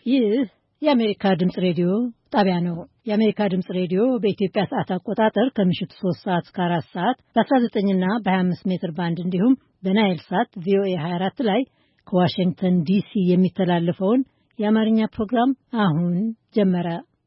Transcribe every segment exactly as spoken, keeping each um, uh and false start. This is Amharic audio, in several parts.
ይህ የአሜሪካ ድምጽ ሬዲዮ ጣቢያ ነው። የአሜሪካ ድምጽ ሬዲዮ በኢትዮጵያ ሰዓት አቆጣጠር ከምሽቱ ሶስት ሰዓት እስከ አራት ሰዓት በ19 እና በ25 ሜትር ባንድ እንዲሁም በናይል ሳት ቪኦኤ ሃያ አራት ላይ ከዋሽንግተን ዲሲ የሚተላለፈውን የአማርኛ ፕሮግራም አሁን ጀመረ።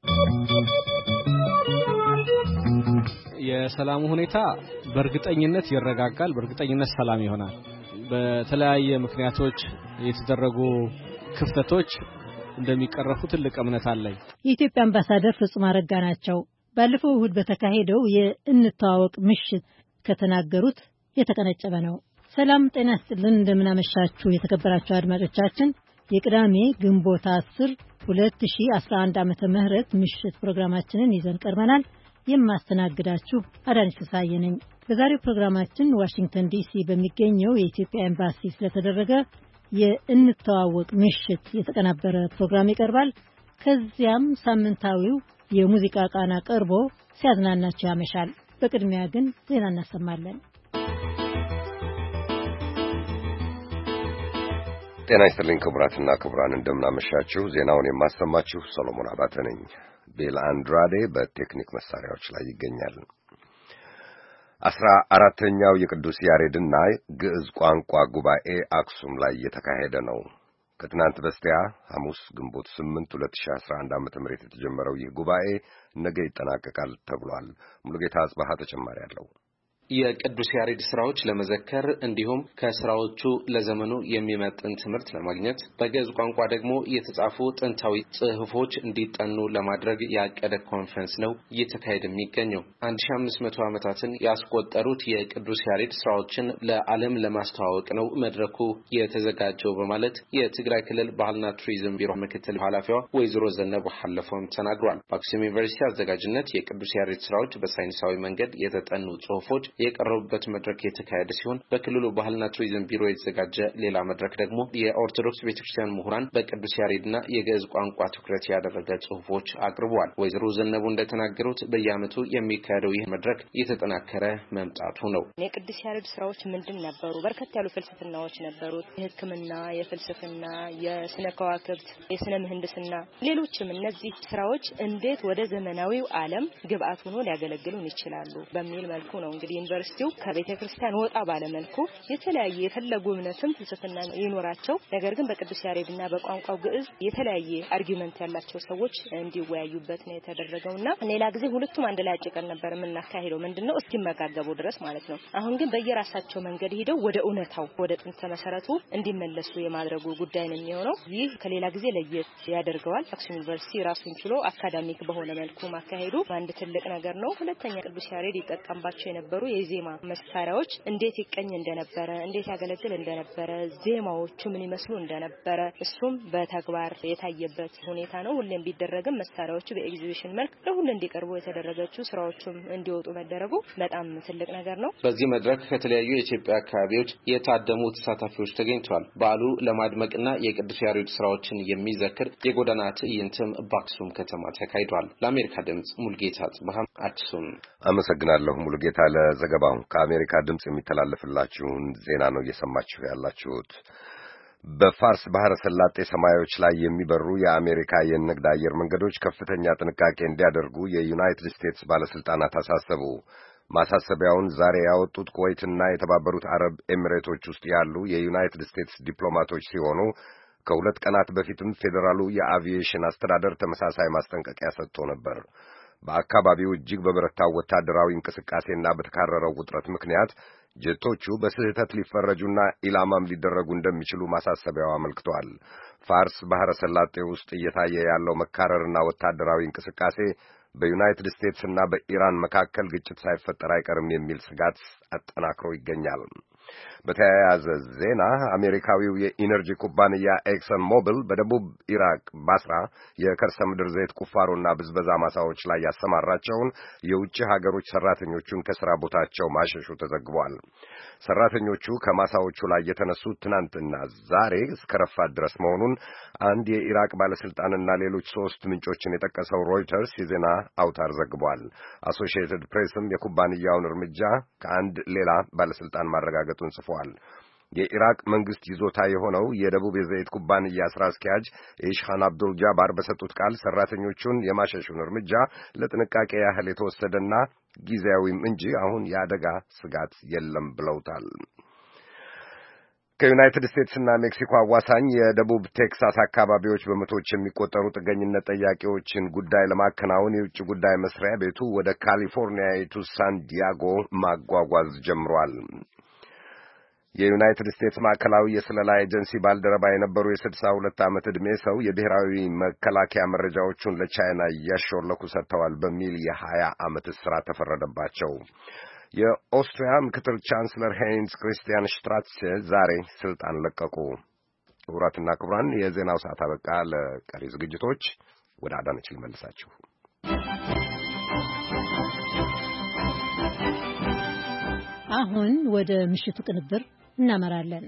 የሰላሙ ሁኔታ በእርግጠኝነት ይረጋጋል፣ በእርግጠኝነት ሰላም ይሆናል። በተለያየ ምክንያቶች የተደረጉ ክፍተቶች እንደሚቀረፉ ትልቅ እምነት አለኝ። የኢትዮጵያ አምባሳደር ፍጹም አረጋ ናቸው። ባለፈው እሁድ በተካሄደው የእንተዋወቅ ምሽት ከተናገሩት የተቀነጨበ ነው። ሰላም ጤና ይስጥልን፣ እንደምናመሻችሁ የተከበራችሁ አድማጮቻችን። የቅዳሜ ግንቦት አስር ሁለት ሺህ አስራ አንድ ዓመተ ምህረት ምሽት ፕሮግራማችንን ይዘን ቀርበናል። የማስተናግዳችሁ አዳነች ተሳየ ነኝ። በዛሬው ፕሮግራማችን ዋሽንግተን ዲሲ በሚገኘው የኢትዮጵያ ኤምባሲ ስለተደረገ የእንተዋወቅ ምሽት የተቀናበረ ፕሮግራም ይቀርባል። ከዚያም ሳምንታዊው የሙዚቃ ቃና ቀርቦ ሲያዝናናችሁ ያመሻል። በቅድሚያ ግን ዜና እናሰማለን። ጤና ይስጥልኝ ክቡራትና ክቡራን፣ እንደምናመሻችሁ። ዜናውን የማሰማችሁ ሰሎሞን አባተ ነኝ። ቤል አንድራዴ በቴክኒክ መሳሪያዎች ላይ ይገኛል። አስራ አራተኛው የቅዱስ ያሬድና ግዕዝ ቋንቋ ጉባኤ አክሱም ላይ የተካሄደ ነው። ከትናንት በስቲያ ሐሙስ ግንቦት ስምንት ሁለት ሺህ አስራ አንድ ዓመተ ምህረት የተጀመረው ይህ ጉባኤ ነገ ይጠናቀቃል ተብሏል። ሙሉጌታ አጽባሃ ተጨማሪ አለው። የቅዱስ ያሬድ ስራዎች ለመዘከር እንዲሁም ከስራዎቹ ለዘመኑ የሚመጥን ትምህርት ለማግኘት በግዕዝ ቋንቋ ደግሞ የተጻፉ ጥንታዊ ጽሑፎች እንዲጠኑ ለማድረግ ያቀደ ኮንፈረንስ ነው እየተካሄደ የሚገኘው። አንድ ሺህ አምስት መቶ ዓመታትን ያስቆጠሩት የቅዱስ ያሬድ ስራዎችን ለዓለም ለማስተዋወቅ ነው መድረኩ የተዘጋጀው በማለት የትግራይ ክልል ባህልና ቱሪዝም ቢሮ ምክትል ኃላፊዋ ወይዘሮ ዘነቡ ሐለፎም ተናግሯል። በአክሱም ዩኒቨርሲቲ አዘጋጅነት የቅዱስ ያሬድ ስራዎች በሳይንሳዊ መንገድ የተጠኑ ጽሑፎች የቀረቡበት መድረክ የተካሄደ ሲሆን በክልሉ ባህልና ቱሪዝም ቢሮ የተዘጋጀ ሌላ መድረክ ደግሞ የኦርቶዶክስ ቤተክርስቲያን ምሁራን በቅዱስ ያሬድና የግዕዝ ቋንቋ ትኩረት ያደረገ ጽሑፎች አቅርበዋል። ወይዘሮ ዘነቡ እንደተናገሩት በየዓመቱ የሚካሄደው ይህ መድረክ የተጠናከረ መምጣቱ ነው። የቅዱስ ያሬድ ስራዎች ምንድን ነበሩ? በርከት ያሉ ፍልስፍናዎች ነበሩት። የሕክምና፣ የፍልስፍና፣ የስነ ከዋክብት፣ የስነ ምህንድስና፣ ሌሎችም። እነዚህ ስራዎች እንዴት ወደ ዘመናዊው ዓለም ግብአት ሆኖ ሊያገለግሉን ይችላሉ በሚል መልኩ ነው እንግዲህ ዩኒቨርሲቲው ከቤተ ክርስቲያን ወጣ ባለ መልኩ የተለያየ የፈለጉ እምነትም ፍልስፍና ይኖራቸው፣ ነገር ግን በቅዱስ ያሬድና በቋንቋው ግዕዝ የተለያየ አርጊውመንት ያላቸው ሰዎች እንዲወያዩበት ነው የተደረገውና ሌላ ጊዜ ሁለቱም አንድ ላይ አጭቀን ነበር የምናካሄደው ምንድነው እስኪመጋገቡ ድረስ ማለት ነው። አሁን ግን በየራሳቸው መንገድ ሄደው ወደ እውነታው ወደ ጥንተ መሰረቱ እንዲመለሱ የማድረጉ ጉዳይ ነው የሚሆነው። ይህ ከሌላ ጊዜ ለየት ያደርገዋል። አክሱም ዩኒቨርሲቲ ራሱን ችሎ አካዳሚክ በሆነ መልኩ ማካሄዱ አንድ ትልቅ ነገር ነው። ሁለተኛ ቅዱስ ያሬድ ይጠቀምባቸው የነበሩ የዜማ መሳሪያዎች እንዴት ይቀኝ እንደነበረ፣ እንዴት ያገለግል እንደነበረ፣ ዜማዎቹ ምን ይመስሉ እንደነበረ እሱም በተግባር የታየበት ሁኔታ ነው። ሁሌም ቢደረግም መሳሪያዎቹ በኤግዚቢሽን መልክ ለሁሉ እንዲቀርቡ የተደረገችው ስራዎቹም እንዲወጡ መደረጉ በጣም ትልቅ ነገር ነው። በዚህ መድረክ ከተለያዩ የኢትዮጵያ አካባቢዎች የታደሙ ተሳታፊዎች ተገኝተዋል። በዓሉ ለማድመቅና የቅዱስ ያሬድ ስራዎችን የሚዘክር የጎዳና ትዕይንትም በአክሱም ከተማ ተካሂዷል። ለአሜሪካ ድምጽ ሙሉጌታ አጽባሃ አክሱም። አመሰግናለሁ ሙሉጌታ ለዘገባው። ከአሜሪካ ድምጽ የሚተላለፍላችሁን ዜና ነው እየሰማችሁ ያላችሁት። በፋርስ ባህረ ሰላጤ ሰማዮች ላይ የሚበሩ የአሜሪካ የንግድ አየር መንገዶች ከፍተኛ ጥንቃቄ እንዲያደርጉ የዩናይትድ ስቴትስ ባለስልጣናት አሳሰቡ። ማሳሰቢያውን ዛሬ ያወጡት ኩዌትና የተባበሩት አረብ ኤሚሬቶች ውስጥ ያሉ የዩናይትድ ስቴትስ ዲፕሎማቶች ሲሆኑ ከሁለት ቀናት በፊትም ፌዴራሉ የአቪዬሽን አስተዳደር ተመሳሳይ ማስጠንቀቂያ ሰጥቶ ነበር። በአካባቢው እጅግ በበረታው ወታደራዊ እንቅስቃሴና በተካረረው ውጥረት ምክንያት ጀቶቹ በስህተት ሊፈረጁና ኢላማም ሊደረጉ እንደሚችሉ ማሳሰቢያው አመልክቷል። ፋርስ ባህረ ሰላጤ ውስጥ እየታየ ያለው መካረርና ወታደራዊ እንቅስቃሴ በዩናይትድ ስቴትስ እና በኢራን መካከል ግጭት ሳይፈጠር አይቀርም የሚል ስጋት አጠናክሮ ይገኛል። በተያያዘ ዜና አሜሪካዊው የኢነርጂ ኩባንያ ኤክሰን ሞቢል በደቡብ ኢራቅ ባስራ የከርሰ ምድር ዘይት ቁፋሮና ብዝበዛ ማሳዎች ላይ ያሰማራቸውን የውጭ ሀገሮች ሰራተኞቹን ከስራ ቦታቸው ማሸሹ ተዘግቧል። ሰራተኞቹ ከማሳዎቹ ላይ የተነሱት ትናንትና ዛሬ እስከ ረፋት ድረስ መሆኑን አንድ የኢራቅ ባለስልጣንና ሌሎች ሶስት ምንጮችን የጠቀሰው ሮይተርስ የዜና አውታር ዘግቧል። አሶሺየትድ ፕሬስም የኩባንያውን እርምጃ ከአንድ ሌላ ባለስልጣን ማረጋገጡን ጽፏል። የኢራቅ መንግስት ይዞታ የሆነው የደቡብ የዘይት ኩባንያ ስራ አስኪያጅ ኢሽሃን አብዱል ጃባር በሰጡት ቃል ሰራተኞቹን የማሸሹን እርምጃ ለጥንቃቄ ያህል የተወሰደና ጊዜያዊም እንጂ አሁን የአደጋ ስጋት የለም ብለውታል። ከዩናይትድ ስቴትስ እና ሜክሲኮ አዋሳኝ የደቡብ ቴክሳስ አካባቢዎች በመቶዎች የሚቆጠሩ ጥገኝነት ጠያቂዎችን ጉዳይ ለማከናወን የውጭ ጉዳይ መስሪያ ቤቱ ወደ ካሊፎርኒያዊቱ ሳን ዲያጎ ማጓጓዝ ጀምሯል። የዩናይትድ ስቴትስ ማዕከላዊ የስለላ ኤጀንሲ ባልደረባ የነበሩ የስድሳ ሁለት ዓመት ዕድሜ ሰው የብሔራዊ መከላከያ መረጃዎቹን ለቻይና እያሾለኩ ሰጥተዋል በሚል የሀያ ዓመት እስራት ተፈረደባቸው። የኦስትሪያ ምክትል ቻንስለር ሄይንስ ክሪስቲያን ሽትራትስ ዛሬ ስልጣን ለቀቁ። ክቡራትና ክቡራን የዜናው ሰዓት አበቃ። ለቀሪ ዝግጅቶች ወደ አዳነች ልመልሳችሁ። አሁን ወደ ምሽቱ ቅንብር እናመራለን።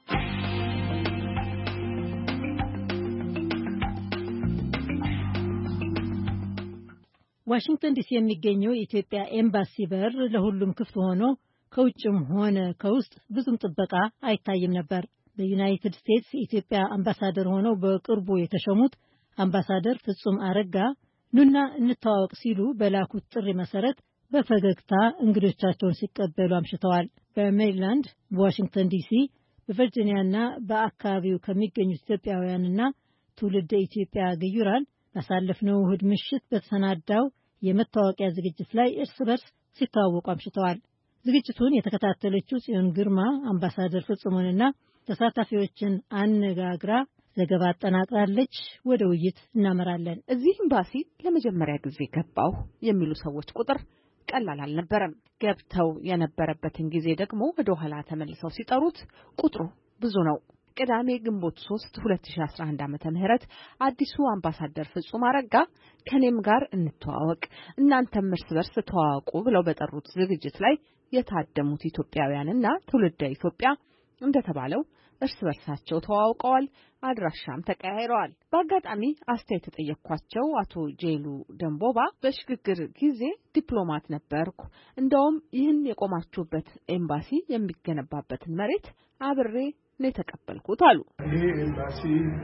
ዋሽንግተን ዲሲ የሚገኘው የኢትዮጵያ ኤምባሲ በር ለሁሉም ክፍት ሆኖ ከውጭም ሆነ ከውስጥ ብዙም ጥበቃ አይታይም ነበር። በዩናይትድ ስቴትስ የኢትዮጵያ አምባሳደር ሆነው በቅርቡ የተሾሙት አምባሳደር ፍጹም አረጋ ኑና እንተዋወቅ ሲሉ በላኩት ጥሪ መሰረት በፈገግታ እንግዶቻቸውን ሲቀበሉ አምሽተዋል። በሜሪላንድ፣ በዋሽንግተን ዲሲ፣ በቨርጂኒያና በአካባቢው ከሚገኙት ኢትዮጵያውያንና ትውልደ ኢትዮጵያ ግዩራን ባሳለፍነው እሁድ ምሽት በተሰናዳው የመታወቂያ ዝግጅት ላይ እርስ በርስ ሲተዋወቁ አምሽተዋል። ዝግጅቱን የተከታተለችው ጽዮን ግርማ አምባሳደር ፍጹምንና ተሳታፊዎችን አነጋግራ ዘገባ አጠናቅራለች። ወደ ውይይት እናመራለን። እዚህ ኤምባሲ ለመጀመሪያ ጊዜ ገባው የሚሉ ሰዎች ቁጥር ቀላል አልነበረም። ገብተው የነበረበትን ጊዜ ደግሞ ወደ ኋላ ተመልሰው ሲጠሩት ቁጥሩ ብዙ ነው። ቅዳሜ ግንቦት ሶስት ሁለት ሺህ አስራ አንድ ዓመተ ምህረት አዲሱ አምባሳደር ፍጹም አረጋ ከኔም ጋር እንተዋወቅ እናንተም እርስ በርስ ተዋወቁ ብለው በጠሩት ዝግጅት ላይ የታደሙት ኢትዮጵያውያንና ትውልደ ኢትዮጵያ እንደተባለው እርስ በርሳቸው ተዋውቀዋል። አድራሻም ተቀያይረዋል። በአጋጣሚ አስተያየት ተጠየቅኳቸው አቶ ጄሉ ደንቦባ በሽግግር ጊዜ ዲፕሎማት ነበርኩ፣ እንደውም ይህን የቆማችሁበት ኤምባሲ የሚገነባበትን መሬት አብሬ ነው የተቀበልኩት አሉ። ይሄ ኤምባሲ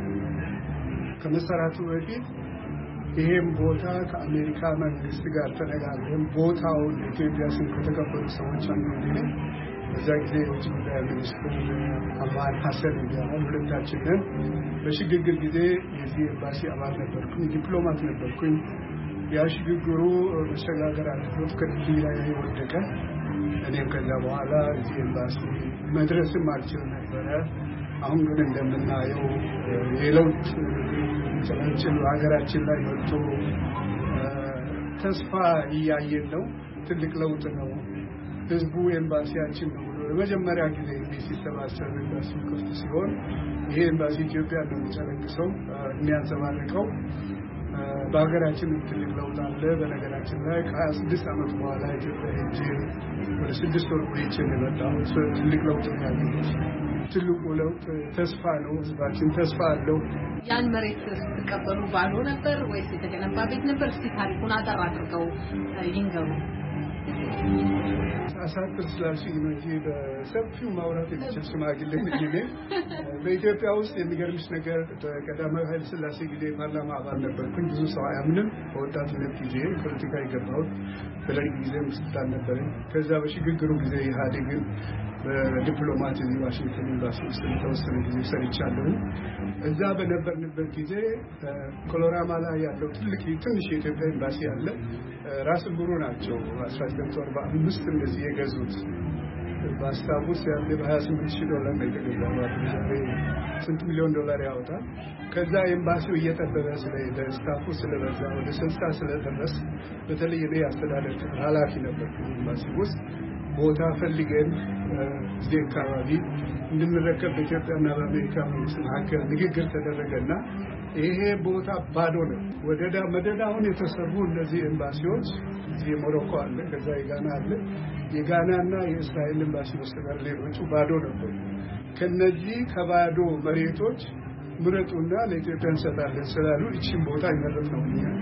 ከመሰራቱ በፊት ይሄም ቦታ ከአሜሪካ መንግስት ጋር ተነጋግረን ቦታውን ኢትዮጵያ ስም ከተቀበሉ ሰዎች አንዱ ነው። በዛ ጊዜ የውጭ ጉዳይ ሚኒስትር አማን ሐሰን ይባላል። ሁለታችንን በሽግግር ጊዜ የዚህ ኤምባሲ አባል ነበርኩኝ፣ ዲፕሎማት ነበርኩኝ። ያ ሽግግሩ መሸጋገር አድርጎት ከድልድይ ላይ ወደቀ። እኔም ከዛ በኋላ እዚህ ኤምባሲ መድረስም አልችል ነበረ። አሁን ግን እንደምናየው የለውጥ ጭላንጭል ሀገራችን ላይ መጥቶ ተስፋ እያየን ነው። ትልቅ ለውጥ ነው። ህዝቡ ኤምባሲያችን ነው ብሎ ለመጀመሪያ ጊዜ እንዲህ ሲሰባሰብ ኤምባሲ ክፍት ሲሆን ይሄ ኤምባሲ ኢትዮጵያ ነው የሚጨለግሰው የሚያንጸባርቀው። በሀገራችን ትልቅ ለውጥ አለ። በነገራችን ላይ ከሀያ ስድስት ዓመት በኋላ ኢትዮጵያ ሄጄ ወደ ስድስት ወር ቆይቼ ነው የመጣሁት። ትልቅ ለውጥ ነው ያለው። ትልቁ ለውጥ ተስፋ ነው። ህዝባችን ተስፋ አለው። ያን መሬት ስትቀበሉ ባዶ ነበር ወይስ የተገነባ ቤት ነበር? እስቲ ታሪኩን አጠር አድርገው ይንገሩ። አሳጥር ስላልሽኝ ነው እንጂ በሰፊው ማውራት የሚችል ሽማግሌ ነኝ። በኢትዮጵያ ውስጥ የሚገርምሽ ነገር በቀዳማዊ ኃይለ ሥላሴ ጊዜ ፓርላማ አባል ነበርኩኝ። ብዙ ሰው አያምንም። በወጣትነት ጊዜ ፖለቲካ የገባሁት በደርግ ጊዜም ስልጣን ነበረኝ። ከዛ በሽግግሩ ጊዜ ኢህአዴግን በዲፕሎማት እዚህ ዋሽንግተን ኤምባሲ ውስጥ ተወሰነ ጊዜ ሰርቻለሁ። እዛ በነበርንበት ጊዜ ኮሎራማ ላይ ያለው ትልቅ ትንሽ የኢትዮጵያ ኤምባሲ አለ። ራስ ምሩ ናቸው አስራ ዘጠኝ መቶ አርባ አምስት እንደዚህ የገዙት። ባስታውስ ያለ በሀያ ስምንት ሺህ ዶላር ነው የተገዛው። ዛሬ ስንት ሚሊዮን ዶላር ያወጣል። ከዛ ኤምባሲው እየጠበበ ስለሄደ ስታፉ ስለበዛ ወደ ስልሳ ስለደረስ በተለይ እኔ አስተዳደር ኃላፊ ነበርኩ ኤምባሲ ውስጥ ቦታ ፈልገን እዚህ አካባቢ እንድንረከብ በኢትዮጵያና በአሜሪካ መንግስት መካከል ንግግር ተደረገና ይሄ ቦታ ባዶ ነው። ወደዳ መደዳውን የተሰሩ እነዚህ ኤምባሲዎች እዚህ ሞሮኮ አለ፣ ከዛ የጋና አለ። የጋናና የእስራኤል ኤምባሲ በስተቀር ሌሎቹ ባዶ ነበሩ። ከነዚህ ከባዶ መሬቶች ምረጡና ለኢትዮጵያ እንሰጣለን ስላሉ እቺን ቦታ ይመረጥ ነው።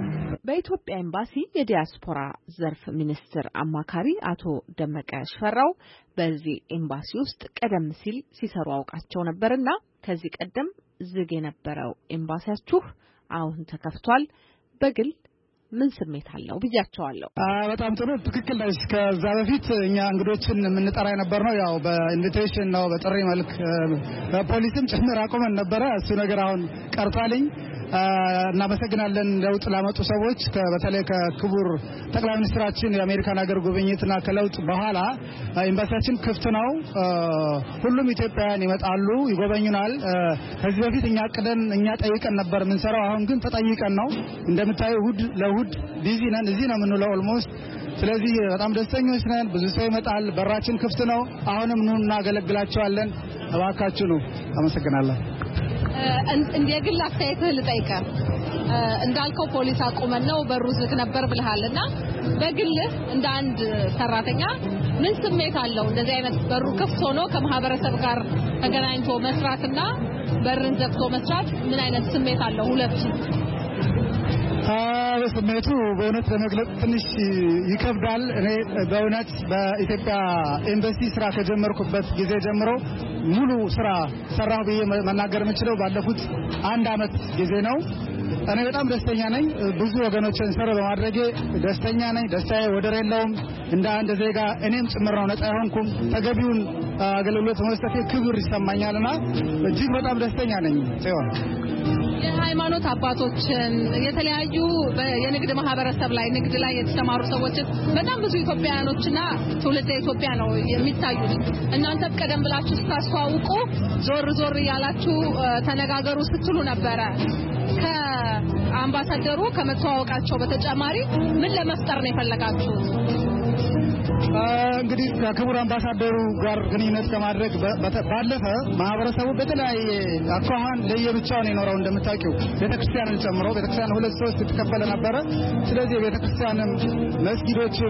በኢትዮጵያ ኤምባሲ የዲያስፖራ ዘርፍ ሚኒስትር አማካሪ አቶ ደመቀ ሽፈራው በዚህ ኤምባሲ ውስጥ ቀደም ሲል ሲሰሩ አውቃቸው ነበርና ከዚህ ቀደም ዝግ የነበረው ኤምባሲያችሁ አሁን ተከፍቷል በግል ምን ስሜት አለው ብያቸዋለሁ። በጣም ጥሩ ትክክል ነው። ከዛ በፊት እኛ እንግዶችን የምንጠራ የነበርነው ያው በኢንቪቴሽን ነው በጥሪ መልክ በፖሊስም ጭምር አቆመን ነበረ። እሱ ነገር አሁን ቀርቷልኝ እናመሰግናለን ለውጥ ላመጡ ሰዎች በተለይ ከክቡር ጠቅላይ ሚኒስትራችን የአሜሪካን ሀገር ጉብኝትና ከለውጥ በኋላ ኤምባሲያችን ክፍት ነው። ሁሉም ኢትዮጵያውያን ይመጣሉ ይጎበኙናል። ከዚህ በፊት እኛ ቀደም እኛ ጠይቀን ነበር ምን ሰራው አሁን ግን ተጠይቀን ነው እንደምታዩ ሁድ ለሁድ ቢዚ ነን እዚህ ነው የምንውለው ኦልሞስት። ስለዚህ በጣም ደስተኞች ነን። ብዙ ሰው ይመጣል። በራችን ክፍት ነው። አሁንም ነው እናገለግላቸዋለን። እባካችሁ ነው። አመሰግናለሁ። እንዲያግል አስተያየትህ ልጠይቀ እንዳልከው ፖሊስ አቆመን ነው በሩ ዝግ ነበር ብለሃልና በግልህ እንደ አንድ ሰራተኛ ምን ስሜት አለው እንደዚህ አይነት በሩ ክፍት ሆኖ ከማህበረሰብ ጋር ተገናኝቶ መስራትና በርን ዘግቶ መስራት ምን አይነት ስሜት አለው ሁለቱ? አዎ ስሜቱ በእውነት ለመግለጽ ትንሽ ይከብዳል። እኔ በእውነት በኢትዮጵያ ኤምባሲ ስራ ከጀመርኩበት ጊዜ ጀምሮ ሙሉ ስራ ሰራሁ ብዬ መናገር የምችለው ባለፉት አንድ አመት ጊዜ ነው። እኔ በጣም ደስተኛ ነኝ። ብዙ ወገኖችን ሰራ በማድረጌ ደስተኛ ነኝ። ደስታዬ ወደር የለውም። እንደ አንድ ዜጋ እኔም ጭምር ነው ነፃ ሆንኩም ተገቢውን አገልግሎት መስጠቴ ክብር ይሰማኛልና እጅግ በጣም ደስተኛ ነኝ። ጽዮን የሃይማኖት አባቶችን የተለያዩ የንግድ ማህበረሰብ ላይ ንግድ ላይ የተሰማሩ ሰዎችን በጣም ብዙ ኢትዮጵያውያኖችና ትውልደ ኢትዮጵያ ነው የሚታዩት። እናንተ ቀደም ብላችሁ ታስተዋውቁ ዞር ዞር ያላችሁ ተነጋገሩ ስትሉ ነበረ። ከአምባሳደሩ ከመተዋወቃቸው በተጨማሪ ምን ለመፍጠር ነው የፈለጋችሁ? እንግዲህ ከክቡር አምባሳደሩ ጋር ግንኙነት ከማድረግ ባለፈ ማህበረሰቡ በተለያየ አኳኋን ለየብቻው ነው የኖረው። እንደምታውቁ ቤተክርስቲያንን ጨምሮ ቤተክርስቲያን ሁለት ሶስት ተከፈለ ነበር። ስለዚህ ቤተክርስቲያንም መስጊዶችም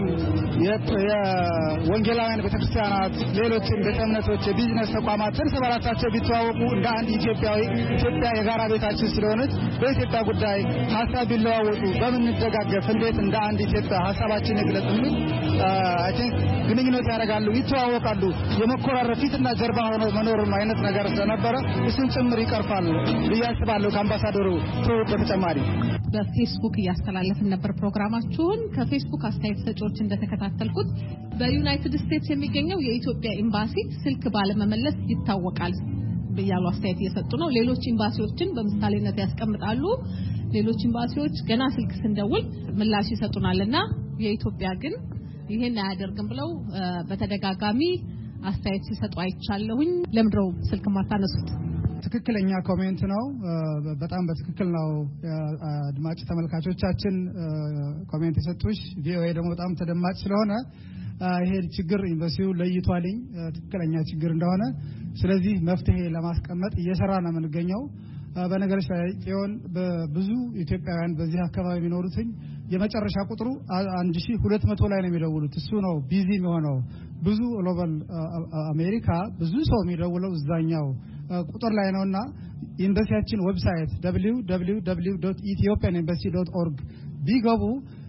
የወንጌላውያን ቤተክርስቲያናት ሌሎችም ቤተ እምነቶች የቢዝነስ ተቋማት እርስ በራሳቸው ቢተዋወቁ እንደ አንድ ኢትዮጵያዊ ኢትዮጵያ የጋራ ቤታችን ስለሆነች በኢትዮጵያ ጉዳይ ሐሳብ ቢለዋወጡ በመንደጋገፍ እንዴት እንደ አንድ ኢትዮጵያ ሐሳባችን ይግለጽልን አይ ቲንክ ግንኙነት ያደርጋሉ ይተዋወቃሉ። የመኮራረፍ ፊትና ጀርባ ሆኖ መኖር አይነት ነገር ስለነበረ እሱን ጭምር ይቀርፋል ብያስባለሁ። ከአምባሳደሩ በተጨማሪ በፌስቡክ ያስተላለፍን ነበር ፕሮግራማችሁን። ከፌስቡክ አስተያየት ሰጪዎች እንደተከታተልኩት በዩናይትድ ስቴትስ የሚገኘው የኢትዮጵያ ኤምባሲ ስልክ ባለመመለስ ይታወቃል በያሉ አስተያየት እየሰጡ ነው። ሌሎች ኤምባሲዎችን በምሳሌነት ያስቀምጣሉ። ሌሎች ኤምባሲዎች ገና ስልክ ስንደውል ምላሽ ይሰጡናልና የኢትዮጵያ ግን ይሄን አያደርግም ብለው በተደጋጋሚ አስተያየት ሲሰጡ አይቻለሁኝ። ለምድረው ስልክ ማታነሱት? ትክክለኛ ኮሜንት ነው። በጣም በትክክል ነው አድማጭ ተመልካቾቻችን ኮሜንት የሰጡሽ። ቪኦኤ ደግሞ በጣም ተደማጭ ስለሆነ ይሄ ችግር ኤምባሲው ለይቷልኝ ትክክለኛ ችግር እንደሆነ ስለዚህ መፍትሄ ለማስቀመጥ እየሰራ ነው የምንገኘው። በነገሮች ላይ ጽዮን በብዙ ኢትዮጵያውያን በዚህ አካባቢ የሚኖሩትኝ የመጨረሻ ቁጥሩ አንድ ሺህ ሁለት መቶ ላይ ነው የሚደውሉት። እሱ ነው ቢዚ የሚሆነው። ብዙ ግሎባል አሜሪካ ብዙ ሰው የሚደውለው እዛኛው ቁጥር ላይ ነውና ኤምባሲያችን ዌብሳይት ደብሊው ደብሊው ደብሊው ዶት ኢትዮጵያን ኤምባሲ ዶት ኦርግ ቢገቡ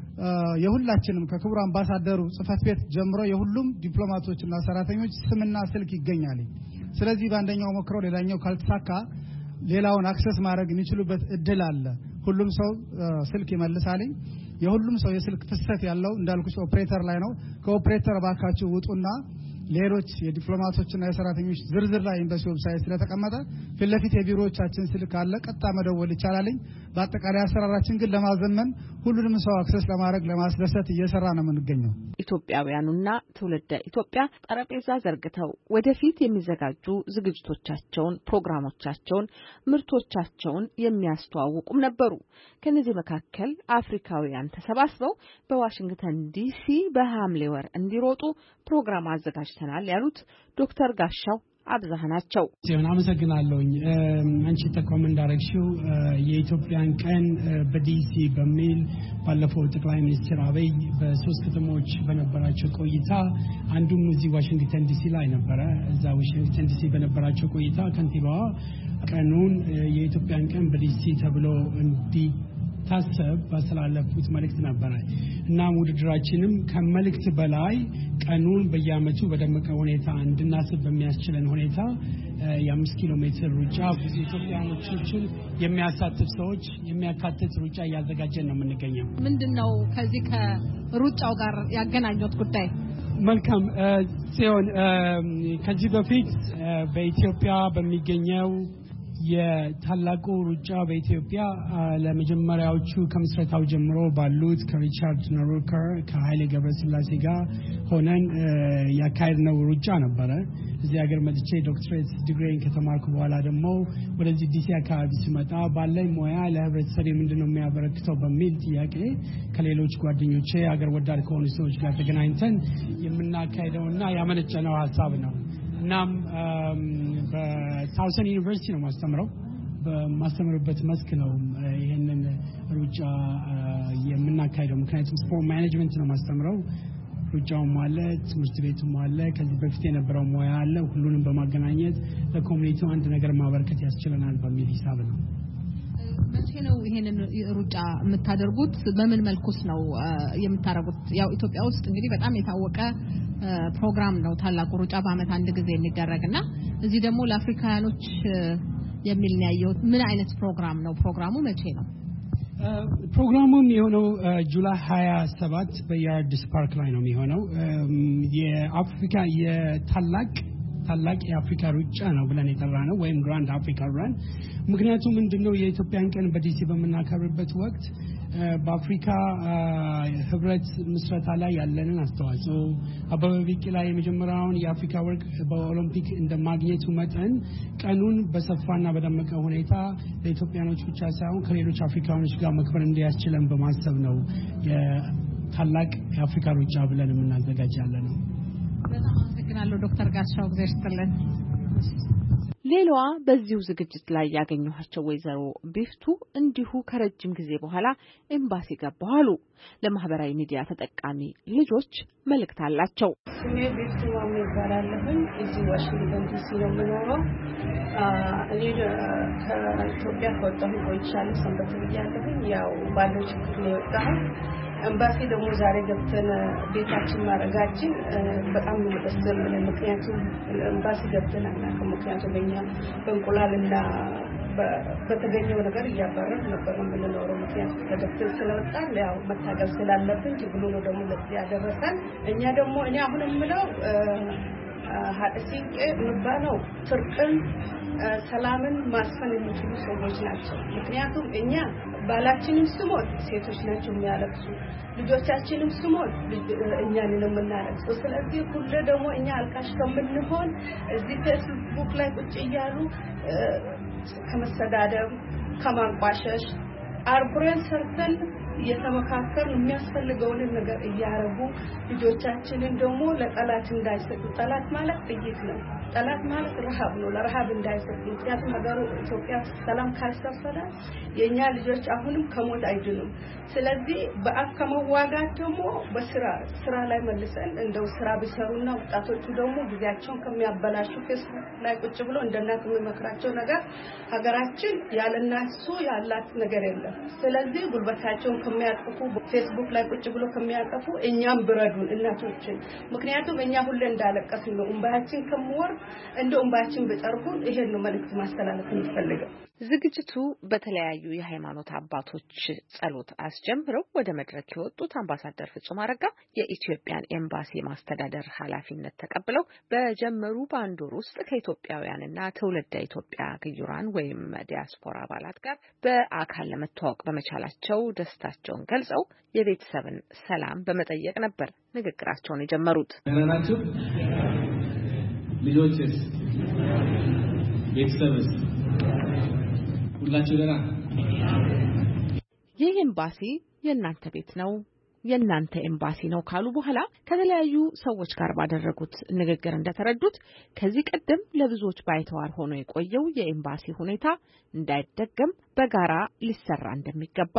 የሁላችንም ከክቡር አምባሳደሩ ጽፈት ቤት ጀምሮ የሁሉም ዲፕሎማቶችና ሰራተኞች ስምና ስልክ ይገኛል። ስለዚህ በአንደኛው ሞክረው ሌላኛው ካልተሳካ ሌላውን አክሰስ ማድረግ የሚችሉበት እድል አለ። ሁሉም ሰው ስልክ ይመልሳል። የሁሉም ሰው የስልክ ፍሰት ያለው እንዳልኩሽ ኦፕሬተር ላይ ነው። ከኦፕሬተር ባካችሁ ውጡና ሌሎች የዲፕሎማቶችና የሰራተኞች ዝርዝር ላይ ኤምባሲ ዌብሳይት ስለተቀመጠ ፍለፊት የቢሮዎቻችን ስልክ አለ። ቀጣ መደወል ይቻላል። በአጠቃላይ አሰራራችን ግን ለማዘመን ሁሉንም ሰው አክሰስ ለማድረግ ለማስደሰት እየሰራ ነው የምንገኘው። ኢትዮጵያውያኑና ትውልደ ኢትዮጵያ ጠረጴዛ ዘርግተው ወደፊት የሚዘጋጁ ዝግጅቶቻቸውን፣ ፕሮግራሞቻቸውን፣ ምርቶቻቸውን የሚያስተዋውቁም ነበሩ። ከነዚህ መካከል አፍሪካውያን ተሰባስበው በዋሽንግተን ዲሲ በሐምሌ ወር እንዲሮጡ ፕሮግራም አዘጋጅተናል ያሉት ዶክተር ጋሻው አብዛህ ናቸው። ሲሆን አመሰግናለሁኝ። አንቺ ተቆም እንዳረግሽው የኢትዮጵያን ቀን በዲሲ በሚል ባለፈው ጠቅላይ ሚኒስትር አብይ በሶስት ከተሞች በነበራቸው ቆይታ አንዱም እዚህ ዋሽንግተን ዲሲ ላይ ነበረ። እዛ ዋሽንግተን ዲሲ በነበራቸው ቆይታ ከንቲባዋ ቀኑን የኢትዮጵያን ቀን በዲሲ ተብሎ እንዲ ለማስታሰብ ባስተላለፉት መልእክት ነበር እና ውድድራችንም ከመልእክት በላይ ቀኑን በየዓመቱ በደመቀ ሁኔታ እንድናስብ በሚያስችለን ሁኔታ የአምስት ኪሎ ሜትር ሩጫ ብዙ ኢትዮጵያውያኖችን የሚያሳትፍ ሰዎች የሚያካትት ሩጫ እያዘጋጀን ነው የምንገኘው። ምንድነው ከዚህ ከሩጫው ጋር ያገናኙት ጉዳይ? መልካም ሲሆን ከዚህ በፊት በኢትዮጵያ በሚገኘው የታላቁ ሩጫ በኢትዮጵያ ለመጀመሪያዎቹ ከምስረታው ጀምሮ ባሉት ከሪቻርድ ነሩከር ከኃይሌ ገብረስላሴ ጋር ሆነን ያካሄድነው ሩጫ ነበረ። እዚህ ሀገር መጥቼ ዶክትሬት ዲግሪን ከተማርኩ በኋላ ደግሞ ወደዚህ ዲሲ አካባቢ ስመጣ ባለኝ ሙያ ለህብረተሰብ ምንድነው የሚያበረክተው በሚል ጥያቄ ከሌሎች ጓደኞቼ ሀገር ወዳድ ከሆኑ ሰዎች ጋር ተገናኝተን የምናካሄደውና ያመነጨነው ሐሳብ ነው። እናም በሳውሰን ዩኒቨርሲቲ ነው ማስተምረው በማስተምርበት መስክ ነው ይሄንን ሩጫ የምናካሄደው። ምክንያቱም ስፖርት ማኔጅመንት ነው ማስተምረው። ሩጫውም አለ ትምህርት ቤቱም አለ ከዚህ በፊት የነበረው ሙያ አለ። ሁሉንም በማገናኘት ለኮሚኒቲው አንድ ነገር ማበርከት ያስችለናል በሚል ሂሳብ ነው። መቼ ነው ይሄንን ሩጫ የምታደርጉት? በምን መልኩስ ነው የምታደርጉት? ያው ኢትዮጵያ ውስጥ እንግዲህ በጣም የታወቀ ፕሮግራም ነው ታላቁ ሩጫ በአመት አንድ ጊዜ የሚደረግና እዚህ ደግሞ ለአፍሪካኖች የሚል ነው ያየሁት። ምን አይነት ፕሮግራም ነው? ፕሮግራሙ መቼ ነው? ፕሮግራሙም የሆነው ጁላይ ሃያ ሰባት በያርድስ ፓርክ ላይ ነው የሚሆነው። የአፍሪካ የታላቅ ታላቅ የአፍሪካ ሩጫ ነው ብለን የጠራነው ወይም ግራንድ አፍሪካ ራን። ምክንያቱም ምንድነው የኢትዮጵያን ቀን በዲሲ በመናከብርበት ወቅት በአፍሪካ ህብረት ምስረታ ላይ ያለንን አስተዋጽኦ አበበ ቢቂላ የመጀመሪያውን የአፍሪካ ወርቅ በኦሎምፒክ እንደማግኘቱ መጠን ቀኑን በሰፋና በደመቀ ሁኔታ ለኢትዮጵያኖች ብቻ ሳይሆን ከሌሎች አፍሪካኖች ጋር መክበር እንዲያስችለን በማሰብ ነው የታላቅ የአፍሪካ ሩጫ ብለን የምናዘጋጃለን ነው። በጣም አመሰግናለሁ ዶክተር ጋሻው እግዚአብሔር። ሌላዋ በዚሁ ዝግጅት ላይ ያገኘኋቸው ወይዘሮ ቢፍቱ እንዲሁ ከረጅም ጊዜ በኋላ ኤምባሲ ገባሉ። ለማህበራዊ ሚዲያ ተጠቃሚ ልጆች መልእክት አላቸው። ስሜ ቢፍቱ ማሞ ይባላል። እዚህ ዋሽንግተን ዲሲ ነው የምኖረው። እኔ ከኢትዮጵያ ከወጣሁ ቆይቻለሁ። ሰንበት ብያለሁ። ያው ባለው ችግር ነው የወጣሁት። ኤምባሲ ደግሞ ዛሬ ገብተን ቤታችን ማረጋችን በጣም ነው ደስ የሚለው። ምክንያቱም ኤምባሲ ገብተን አናውቅም። ምክንያቱም በእኛ በእንቁላልና በተገኘው ነገር እያባረን ነበር የምንኖረው። ምክንያቱም ከገብተን ስለወጣን ያው መታገል ስላለብን ጅብሉ ነው ደግሞ ለዚህ ያደረሰን። እኛ ደግሞ እኔ አሁን የምለው ሀዲሲንቄ ምባለው ፍርቅን ሰላምን ማስፈን የሚችሉ ሰዎች ናቸው። ምክንያቱም እኛ ባላችንም ስሞት ሴቶች ናቸው የሚያለቅሱ፣ ልጆቻችንም ስሞት እኛን ነው የምናለቅሰው። ስለዚህ ሁሉ ደግሞ እኛ አልቃሽ ከምንሆን እዚህ ፌስቡክ ላይ ቁጭ እያሉ ከመሰዳደብ ከማንቋሸሽ አርብረን ሰርተን የተመካከርን የሚያስፈልገውን ነገር እያረጉ ልጆቻችንን ደግሞ ለጠላት እንዳይሰጡ። ጠላት ማለት ጥይት ነው። ጠላት ማለት ረሃብ ነው። ለረሃብ እንዳይሰጡ። ምክንያቱም ሀገሩ ኢትዮጵያ ሰላም ካልሰፈነ የኛ ልጆች አሁንም ከሞት አይድኑም። ስለዚህ በአፍ ከመዋጋት ደግሞ በስራ ስራ ላይ መልሰን እንደው ስራ ቢሰሩና ወጣቶቹ ደግሞ ጊዜያቸውን ከሚያበላሹ ፌስቡክ ላይ ቁጭ ብሎ እንደናት የሚመክራቸው ነገር ሀገራችን ያለናሱ ያላት ነገር የለም። ስለዚህ ጉልበታቸውን ከሚያጠፉ ፌስቡክ ላይ ቁጭ ብሎ ከሚያጠፉ እኛም ብረዱን እናቶችን። ምክንያቱም እኛ ሁሌ እንዳለቀስን ነው እንባችን ከመወር እንደው እንባችን በጠርኩን ይሄን ነው መልእክት ማስተላለፍ እንፈልገው። ዝግጅቱ በተለያዩ የሃይማኖት አባቶች ጸሎት አስጀምረው ወደ መድረክ የወጡት አምባሳደር ፍጹም አረጋ የኢትዮጵያን ኤምባሲ ማስተዳደር ኃላፊነት ተቀብለው በጀመሩ በአንድ ወር ውስጥ ከኢትዮጵያውያንና ትውልደ ኢትዮጵያ ግዩራን ወይም ዲያስፖራ አባላት ጋር በአካል ለመተዋወቅ በመቻላቸው ደስታቸውን ገልጸው የቤተሰብን ሰላም በመጠየቅ ነበር ንግግራቸውን የጀመሩት። እናናችሁ ልጆችስ ቤተሰብስ ሁላችሁ ደህና? ይህ ኤምባሲ የእናንተ ቤት ነው፣ የእናንተ ኤምባሲ ነው ካሉ በኋላ ከተለያዩ ሰዎች ጋር ባደረጉት ንግግር እንደተረዱት ከዚህ ቀደም ለብዙዎች ባይተዋር ሆኖ የቆየው የኤምባሲ ሁኔታ እንዳይደገም በጋራ ሊሰራ እንደሚገባ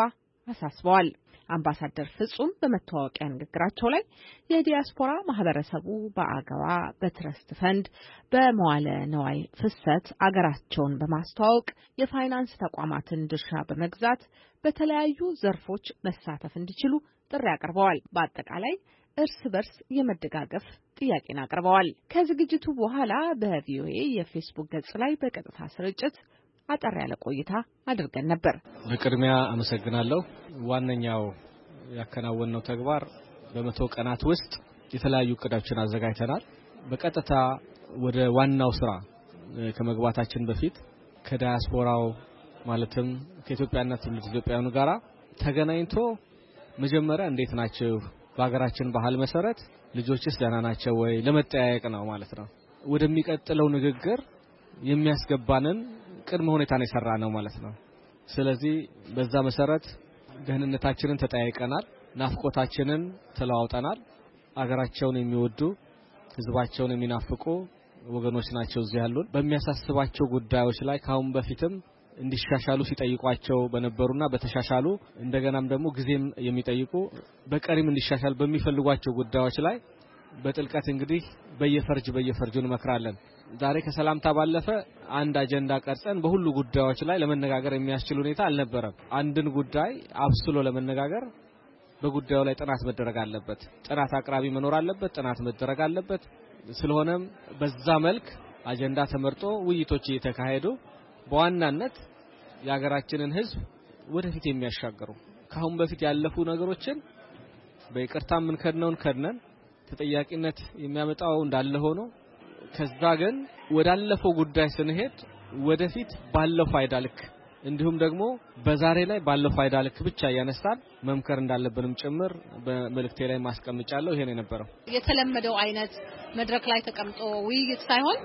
አሳስበዋል። አምባሳደር ፍጹም በመተዋወቂያ ንግግራቸው ላይ የዲያስፖራ ማህበረሰቡ በአገዋ በትረስት ፈንድ በመዋለ ነዋይ ፍሰት አገራቸውን በማስተዋወቅ የፋይናንስ ተቋማትን ድርሻ በመግዛት በተለያዩ ዘርፎች መሳተፍ እንዲችሉ ጥሪ አቅርበዋል። በአጠቃላይ እርስ በርስ የመደጋገፍ ጥያቄን አቅርበዋል። ከዝግጅቱ በኋላ በቪኦኤ የፌስቡክ ገጽ ላይ በቀጥታ ስርጭት አጠር ያለ ቆይታ አድርገን ነበር። በቅድሚያ አመሰግናለሁ። ዋነኛው ያከናወነው ተግባር በመቶ ቀናት ውስጥ የተለያዩ እቅዶችን አዘጋጅተናል። በቀጥታ ወደ ዋናው ስራ ከመግባታችን በፊት ከዳያስፖራው ማለትም ከኢትዮጵያና ትውልደ ኢትዮጵያውያኑ ጋራ ተገናኝቶ መጀመሪያ እንዴት ናችሁ፣ በአገራችን ባህል መሰረት ልጆችስ ደህና ናቸው ወይ ለመጠያየቅ ነው ማለት ነው። ወደሚቀጥለው ንግግር የሚያስገባንን ቅድመ ሁኔታን የሰራ ነው ማለት ነው። ስለዚህ በዛ መሰረት ደህንነታችንን ተጠያይቀናል፣ ናፍቆታችንን ተለዋውጠናል። አገራቸውን የሚወዱ ህዝባቸውን የሚናፍቁ ወገኖች ናቸው እዚህ ያሉን። በሚያሳስባቸው ጉዳዮች ላይ ካሁን በፊትም እንዲሻሻሉ ሲጠይቋቸው በነበሩና በተሻሻሉ እንደገናም ደግሞ ጊዜም የሚጠይቁ በቀሪም እንዲሻሻል በሚፈልጓቸው ጉዳዮች ላይ በጥልቀት እንግዲህ በየፈርጅ በየፈርጁ እንመክራለን። ዛሬ ከሰላምታ ባለፈ አንድ አጀንዳ ቀርጸን በሁሉ ጉዳዮች ላይ ለመነጋገር የሚያስችል ሁኔታ አልነበረም። አንድን ጉዳይ አብስሎ ለመነጋገር በጉዳዩ ላይ ጥናት መደረግ አለበት። ጥናት አቅራቢ መኖር አለበት። ጥናት መደረግ አለበት። ስለሆነም በዛ መልክ አጀንዳ ተመርጦ ውይይቶች እየተካሄዱ በዋናነት የሀገራችንን ህዝብ ወደፊት የሚያሻገሩ ካሁን በፊት ያለፉ ነገሮችን በይቅርታ ምን ከድነውን ከድነን ተጠያቂነት የሚያመጣው እንዳለ ሆኖ ከዛ ግን ወዳለፈው ጉዳይ ስንሄድ ወደፊት ባለው ፋይዳ ልክ እንዲሁም ደግሞ በዛሬ ላይ ባለው ፋይዳ ልክ ብቻ ያነሳል መምከር እንዳለብንም ጭምር በመልእክቴ ላይ ማስቀምጫለሁ። ይሄን የነበረው የተለመደው አይነት መድረክ ላይ ተቀምጦ ውይይት ሳይሆን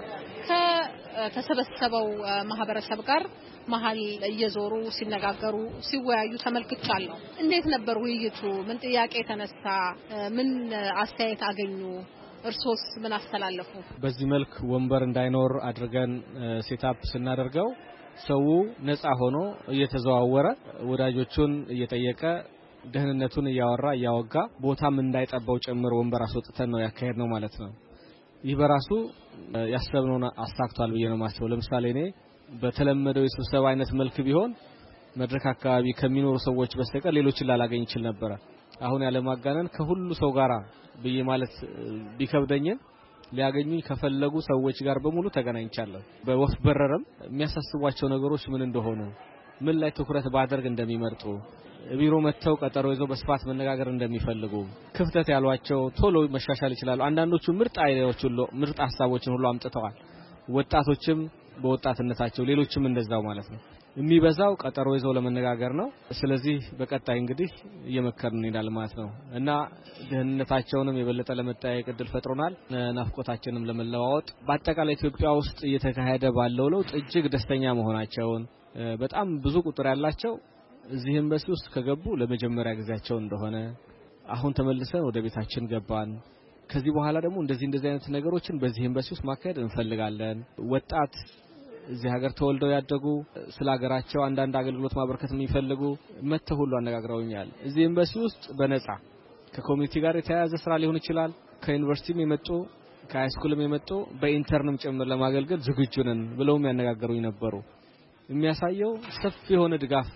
ከተሰበሰበው ማህበረሰብ ጋር መሀል እየዞሩ ሲነጋገሩ ሲወያዩ ተመልክቻለሁ። እንዴት ነበር ውይይቱ? ምን ጥያቄ ተነሳ? ምን አስተያየት አገኙ? እርሶስ ምን አስተላለፉ? በዚህ መልክ ወንበር እንዳይኖር አድርገን ሴታፕ ስናደርገው ሰው ነፃ ሆኖ እየተዘዋወረ ወዳጆቹን እየጠየቀ ደህንነቱን እያወራ እያወጋ ቦታም እንዳይጠባው ጭምር ወንበር አስወጥተን ነው ያካሄድነው ማለት ነው። ይህ በራሱ ያሰብነውን አሳክቷል ብዬ ነው ማስበው። ለምሳሌ እኔ በተለመደው የስብሰባ አይነት መልክ ቢሆን መድረክ አካባቢ ከሚኖሩ ሰዎች በስተቀር ሌሎችን ላላገኝ ይችል ነበር። አሁን ያለ ማጋነን ከሁሉ ሰው ጋራ ብዬ ማለት ቢከብደኝም ሊያገኙኝ ከፈለጉ ሰዎች ጋር በሙሉ ተገናኝቻለሁ። በወፍ በረረም የሚያሳስቧቸው ነገሮች ምን እንደሆኑ ምን ላይ ትኩረት ባደርግ እንደሚመርጡ ቢሮ መተው ቀጠሮ ይዘው በስፋት መነጋገር እንደሚፈልጉ ክፍተት ያሏቸው ቶሎ መሻሻል ይችላሉ። አንዳንዶቹ ምርጥ አይዲያዎች ሁሉ ምርጥ ሐሳቦችን ሁሉ አምጥተዋል። ወጣቶችም በወጣትነታቸው ሌሎችም እንደዛው ማለት ነው። የሚበዛው ቀጠሮ ይዘው ለመነጋገር ነው። ስለዚህ በቀጣይ እንግዲህ እየመከርን እንሄዳለን ማለት ነው እና ደህንነታቸውንም የበለጠ ለመጠያየቅ እድል ፈጥሮናል። ናፍቆታችንም ለመለዋወጥ በአጠቃላይ ኢትዮጵያ ውስጥ እየተካሄደ ባለው ለውጥ እጅግ ደስተኛ መሆናቸውን በጣም ብዙ ቁጥር ያላቸው እዚህ ኤምባሲ ውስጥ ከገቡ ለመጀመሪያ ጊዜያቸው እንደሆነ አሁን ተመልሰን ወደ ቤታችን ገባን። ከዚህ በኋላ ደግሞ እንደዚህ እንደዚህ አይነት ነገሮችን በዚህ ኤምባሲ ውስጥ ማካሄድ እንፈልጋለን። ወጣት እዚህ ሀገር ተወልደው ያደጉ ስለ ሀገራቸው አንዳንድ አገልግሎት ማበርከት የሚፈልጉ መተው ሁሉ አነጋግረውኛል። እዚህ ኤምባሲ ውስጥ በነፃ ከኮሚኒቲ ጋር የተያያዘ ስራ ሊሆን ይችላል። ከዩኒቨርሲቲም የመጡ ከሃይስኩልም የመጡ በኢንተርንም ጭምር ለማገልገል ዝግጁ ነን ብለውም ያነጋገሩኝ ነበሩ። የሚያሳየው ሰፊ የሆነ ድጋፍ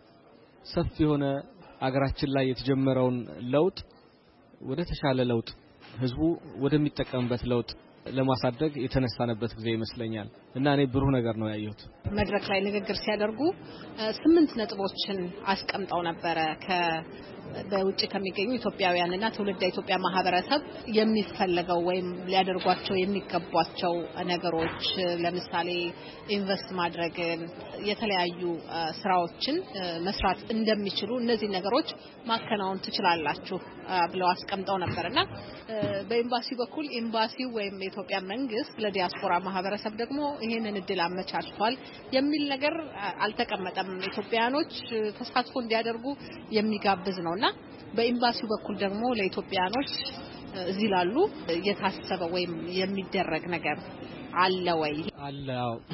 ሰፊ የሆነ አገራችን ላይ የተጀመረውን ለውጥ ወደ ተሻለ ለውጥ ህዝቡ ወደሚጠቀምበት ለውጥ ለማሳደግ የተነሳነበት ጊዜ ይመስለኛል እና እኔ ብሩህ ነገር ነው ያየሁት። መድረክ ላይ ንግግር ሲያደርጉ ስምንት ነጥቦችን አስቀምጠው ነበረ ከ በውጭ ከሚገኙ ኢትዮጵያውያንና ትውልደ ኢትዮጵያ ማህበረሰብ የሚፈልገው ወይም ሊያደርጓቸው የሚገቧቸው ነገሮች ለምሳሌ ኢንቨስት ማድረግ የተለያዩ ስራዎችን መስራት እንደሚችሉ እነዚህ ነገሮች ማከናወን ትችላላችሁ ብለው አስቀምጠው ነበርና በኤምባሲው በኩል ኤምባሲው ወይም የኢትዮጵያ መንግስት ለዲያስፖራ ማህበረሰብ ደግሞ ይሄንን እድል አመቻችቷል የሚል ነገር አልተቀመጠም። ኢትዮጵያኖች ተሳትፎ እንዲያደርጉ የሚጋብዝ ነውና በኤምባሲው በኩል ደግሞ ለኢትዮጵያኖች እዚህ ላሉ የታሰበ ወይም የሚደረግ ነገር አለ ወይ? አለ።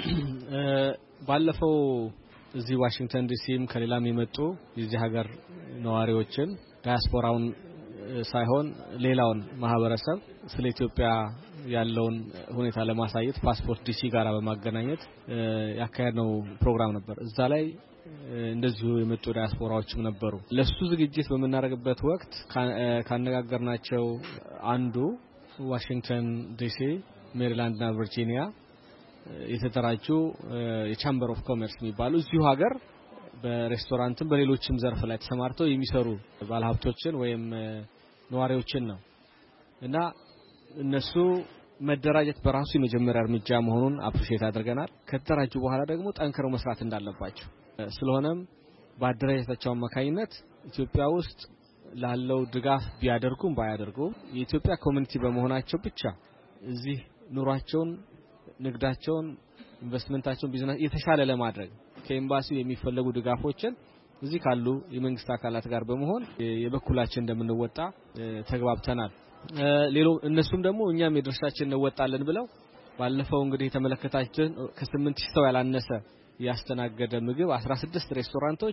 ባለፈው እዚህ ዋሽንግተን ዲሲም ከሌላም የመጡ የዚህ ሀገር ነዋሪዎችን ዳያስፖራውን ሳይሆን ሌላውን ማህበረሰብ ስለ ኢትዮጵያ ያለውን ሁኔታ ለማሳየት ፓስፖርት ዲሲ ጋራ በማገናኘት ያካሄድነው ፕሮግራም ነበር። እዛ ላይ እንደዚሁ የመጡ ዳያስፖራዎችም ነበሩ። ለሱ ዝግጅት በመናረግበት ወቅት ካነጋገርናቸው አንዱ ዋሽንግተን ዲሲ፣ ሜሪላንድ እና ቨርጂኒያ የተደራጁ የቻምበር ኦፍ ኮመርስ የሚባሉ እዚሁ ሀገር በሬስቶራንትም በሌሎችም ዘርፍ ላይ ተሰማርተው የሚሰሩ ባለሀብቶችን ወይም ነዋሪዎችን ነው እና እነሱ መደራጀት በራሱ የመጀመሪያ እርምጃ መሆኑን አፕሪሺየት አድርገናል። ከተደራጁ በኋላ ደግሞ ጠንክረው መስራት እንዳለባቸው ስለሆነም በአደረጃጀታቸው አማካኝነት ኢትዮጵያ ውስጥ ላለው ድጋፍ ቢያደርጉም ባያደርጉም የኢትዮጵያ ኮሚኒቲ በመሆናቸው ብቻ እዚህ ኑሯቸውን፣ ንግዳቸውን፣ ኢንቨስትመንታቸውን፣ ቢዝነስ የተሻለ ለማድረግ ከኤምባሲው የሚፈልጉ ድጋፎችን እዚህ ካሉ የመንግስት አካላት ጋር በመሆን የበኩላችን እንደምንወጣ ተግባብተናል። ሌሎ እነሱም ደግሞ እኛም የድርሻችን እንወጣለን ብለው ባለፈው እንግዲህ የተመለከታችን ከስምንት ሺህ ሰው ያላነሰ ያስተናገደ ምግብ አስራ ስድስት ሬስቶራንቶች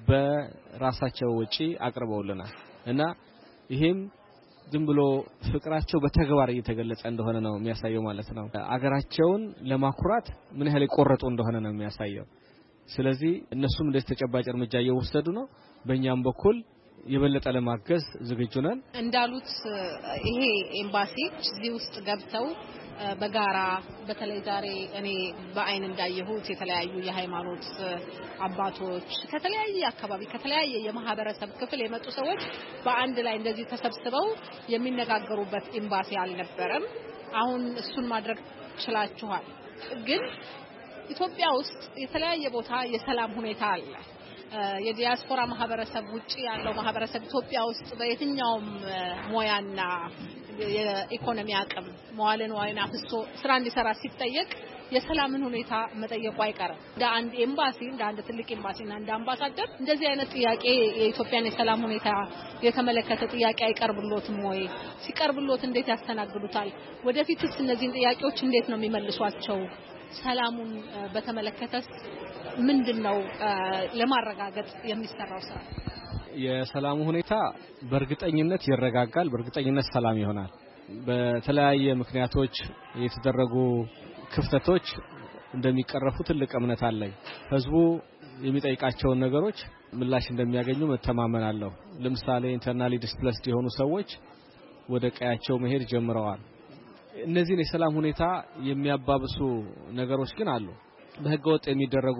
በራሳቸው ወጪ አቅርበውልናል እና ይሄም ዝም ብሎ ፍቅራቸው በተግባር እየተገለጸ እንደሆነ ነው የሚያሳየው ማለት ነው። አገራቸውን ለማኩራት ምን ያህል ቆረጡ እንደሆነ ነው የሚያሳየው። ስለዚህ እነሱም እንደዚህ ተጨባጭ እርምጃ እየወሰዱ ነው። በእኛም በኩል የበለጠ ለማገዝ ዝግጁ ነን። እንዳሉት ይሄ ኤምባሲ እዚህ ውስጥ ገብተው በጋራ በተለይ ዛሬ እኔ በአይን እንዳየሁት የተለያዩ የሃይማኖት አባቶች ከተለያየ አካባቢ ከተለያየ የማህበረሰብ ክፍል የመጡ ሰዎች በአንድ ላይ እንደዚህ ተሰብስበው የሚነጋገሩበት ኤምባሲ አልነበረም። አሁን እሱን ማድረግ ችላችኋል። ግን ኢትዮጵያ ውስጥ የተለያየ ቦታ የሰላም ሁኔታ አለ። የዲያስፖራ ማህበረሰብ ውጪ ያለው ማህበረሰብ ኢትዮጵያ ውስጥ በየትኛውም ሞያና የኢኮኖሚ አቅም መዋለ ንዋይና ፍሶ ስራ እንዲሰራ ሲጠየቅ የሰላምን ሁኔታ መጠየቁ አይቀርም። እንደ አንድ ኤምባሲ እንደ አንድ ትልቅ ኤምባሲና እንደ አምባሳደር እንደዚህ አይነት ጥያቄ የኢትዮጵያን የሰላም ሁኔታ የተመለከተ ጥያቄ አይቀርብሎትም ወይ? ሲቀርብሎት እንዴት ያስተናግዱታል? ወደፊትስ እነዚህን ጥያቄዎች እንዴት ነው የሚመልሷቸው? ሰላሙን በተመለከተስ ምንድነው ለማረጋገጥ የሚሰራው ስራ? የሰላሙ ሁኔታ በእርግጠኝነት ይረጋጋል፣ በእርግጠኝነት ሰላም ይሆናል። በተለያየ ምክንያቶች የተደረጉ ክፍተቶች እንደሚቀረፉ ትልቅ እምነት አለኝ። ህዝቡ የሚጠይቃቸውን ነገሮች ምላሽ እንደሚያገኙ መተማመን አለው። ለምሳሌ ኢንተርናሊ ዲስፕሌስድ የሆኑ ሰዎች ወደ ቀያቸው መሄድ ጀምረዋል። እነዚህን የሰላም ሁኔታ የሚያባብሱ ነገሮች ግን አሉ። በህገወጥ የሚደረጉ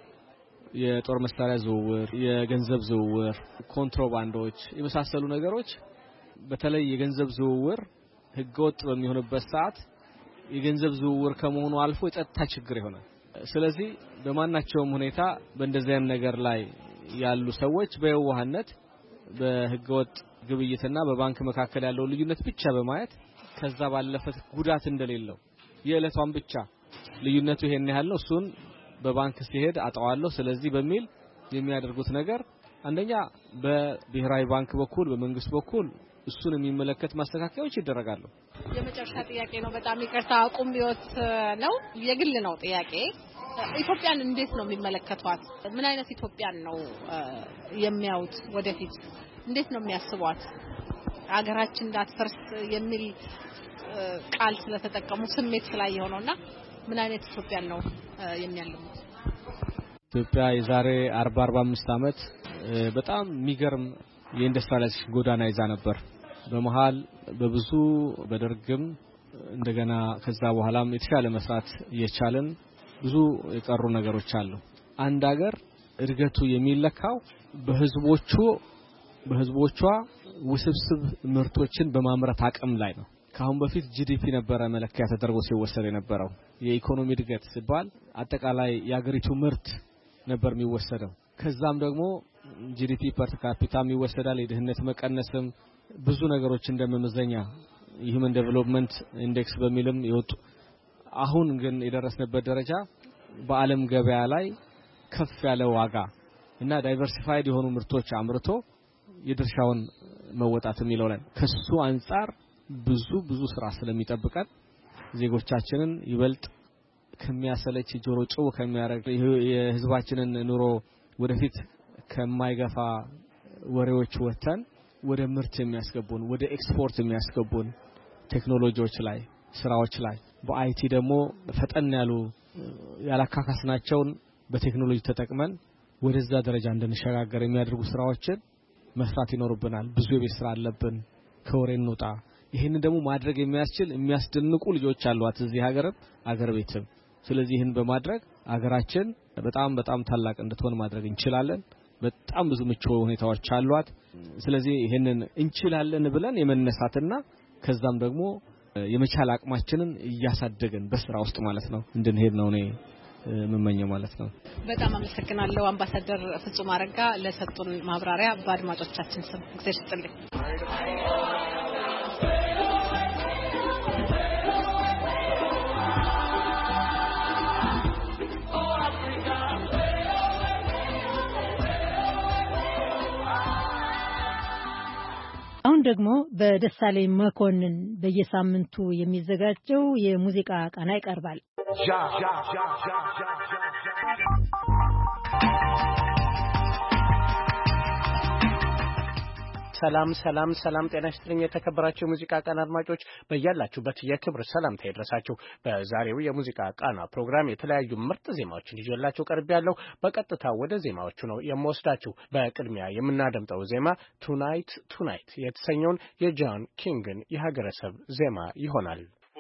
የጦር መሳሪያ ዝውውር፣ የገንዘብ ዝውውር፣ ኮንትሮባንዶች የመሳሰሉ ነገሮች በተለይ የገንዘብ ዝውውር ህገወጥ በሚሆንበት ሰዓት የገንዘብ ዝውውር ከመሆኑ አልፎ የጸጥታ ችግር ይሆናል። ስለዚህ በማናቸውም ሁኔታ በእንደዚህ አይነት ነገር ላይ ያሉ ሰዎች በየዋህነት በህገወጥ ግብይትና በባንክ መካከል ያለው ልዩነት ብቻ በማየት ከዛ ባለፈት ጉዳት እንደሌለው የዕለቷን ብቻ ልዩነቱ ይሄን ያህል ነው እሱን በባንክ ሲሄድ አጣዋለሁ ስለዚህ በሚል የሚያደርጉት ነገር አንደኛ በብሔራዊ ባንክ በኩል በመንግስት በኩል እሱን የሚመለከት ማስተካከያዎች ይደረጋሉ። የመጨረሻ ጥያቄ ነው። በጣም ይቅርታ አቁም ቢወት ነው የግል ነው ጥያቄ። ኢትዮጵያን እንዴት ነው የሚመለከቷት? ምን አይነት ኢትዮጵያን ነው የሚያዩት? ወደፊት እንዴት ነው የሚያስቧት? አገራችን እንዳትፈርስ የሚል ቃል ስለተጠቀሙ ስሜት ስላየሆነውና ምን አይነት ኢትዮጵያን ነው የሚያልሙት? ኢትዮጵያ የዛሬ አርባ አርባ አምስት አመት በጣም የሚገርም የኢንዱስትሪያላይዜሽን ጎዳና ይዛ ነበር። በመሃል በብዙ በደርግም እንደገና ከዛ በኋላም የተሻለ መስራት እየቻለን ብዙ የቀሩ ነገሮች አሉ። አንድ ሀገር እድገቱ የሚለካው በህዝቦቹ በህዝቦቿ ውስብስብ ምርቶችን በማምረት አቅም ላይ ነው። ካሁን በፊት ጂዲፒ ነበረ መለኪያ ተደርጎ ሲወሰድ የነበረው። የኢኮኖሚ እድገት ሲባል አጠቃላይ የአገሪቱ ምርት ነበር የሚወሰደው። ከዛም ደግሞ ጂዲፒ ፐር ካፒታም ይወሰዳል። የድህነት መቀነስም ብዙ ነገሮች እንደመመዘኛ ሂውመን ዴቨሎፕመንት ኢንዴክስ በሚልም ይወጡ። አሁን ግን የደረስንበት ደረጃ በአለም ገበያ ላይ ከፍ ያለ ዋጋ እና ዳይቨርሲፋይድ የሆኑ ምርቶች አምርቶ የድርሻውን መወጣት የሚለው ላይ ከሱ አንፃር ብዙ ብዙ ስራ ስለሚጠብቀን ዜጎቻችንን ይበልጥ ከሚያሰለች ጆሮ ጭው ከሚያረግ የህዝባችንን ኑሮ ወደፊት ከማይገፋ ወሬዎች ወተን ወደ ምርት የሚያስገቡን ወደ ኤክስፖርት የሚያስገቡን ቴክኖሎጂዎች ላይ ስራዎች ላይ በአይቲ ደግሞ ፈጠን ያሉ ያላካካስናቸውን በቴክኖሎጂ ተጠቅመን ወደዛ ደረጃ እንድንሸጋገር የሚያደርጉ ስራዎችን መስራት ይኖርብናል። ብዙ የቤት ስራ አለብን። ከወሬ እንውጣ። ይሄንን ደግሞ ማድረግ የሚያስችል የሚያስደንቁ ልጆች አሏት እዚህ ሀገርም አገር ቤትም። ስለዚህ ይሄን በማድረግ አገራችን በጣም በጣም ታላቅ እንድትሆን ማድረግ እንችላለን። በጣም ብዙ ምቹ ሁኔታዎች አሏት። ስለዚህ ይሄንን እንችላለን ብለን የመነሳትና ከዛም ደግሞ የመቻል አቅማችንን እያሳደገን በስራ ውስጥ ማለት ነው እንድንሄድ ነው እኔ መመኘው ማለት ነው። በጣም አመሰግናለሁ አምባሳደር ፍጹም አረጋ ለሰጡን ማብራሪያ በአድማጮቻችን ስም እግዚአብሔር ይስጥልኝ። አሁን ደግሞ በደሳለኝ መኮንን በየሳምንቱ የሚዘጋጀው የሙዚቃ ቃና ይቀርባል። ሰላም ሰላም ሰላም ጤና ይስጥልኝ የተከበራችሁ ሙዚቃ ቃና አድማጮች በእያላችሁበት የክብር ሰላምታ ይድረሳችሁ። በዛሬው የሙዚቃ ቃና ፕሮግራም የተለያዩ ምርጥ ዜማዎችን ይዤላችሁ ቀርቤያለሁ። በቀጥታ ወደ ዜማዎቹ ነው የምወስዳችሁ። በቅድሚያ የምናደምጠው ዜማ ቱናይት ቱናይት የተሰኘውን የጆን ኪንግን የሀገረሰብ ዜማ ይሆናል።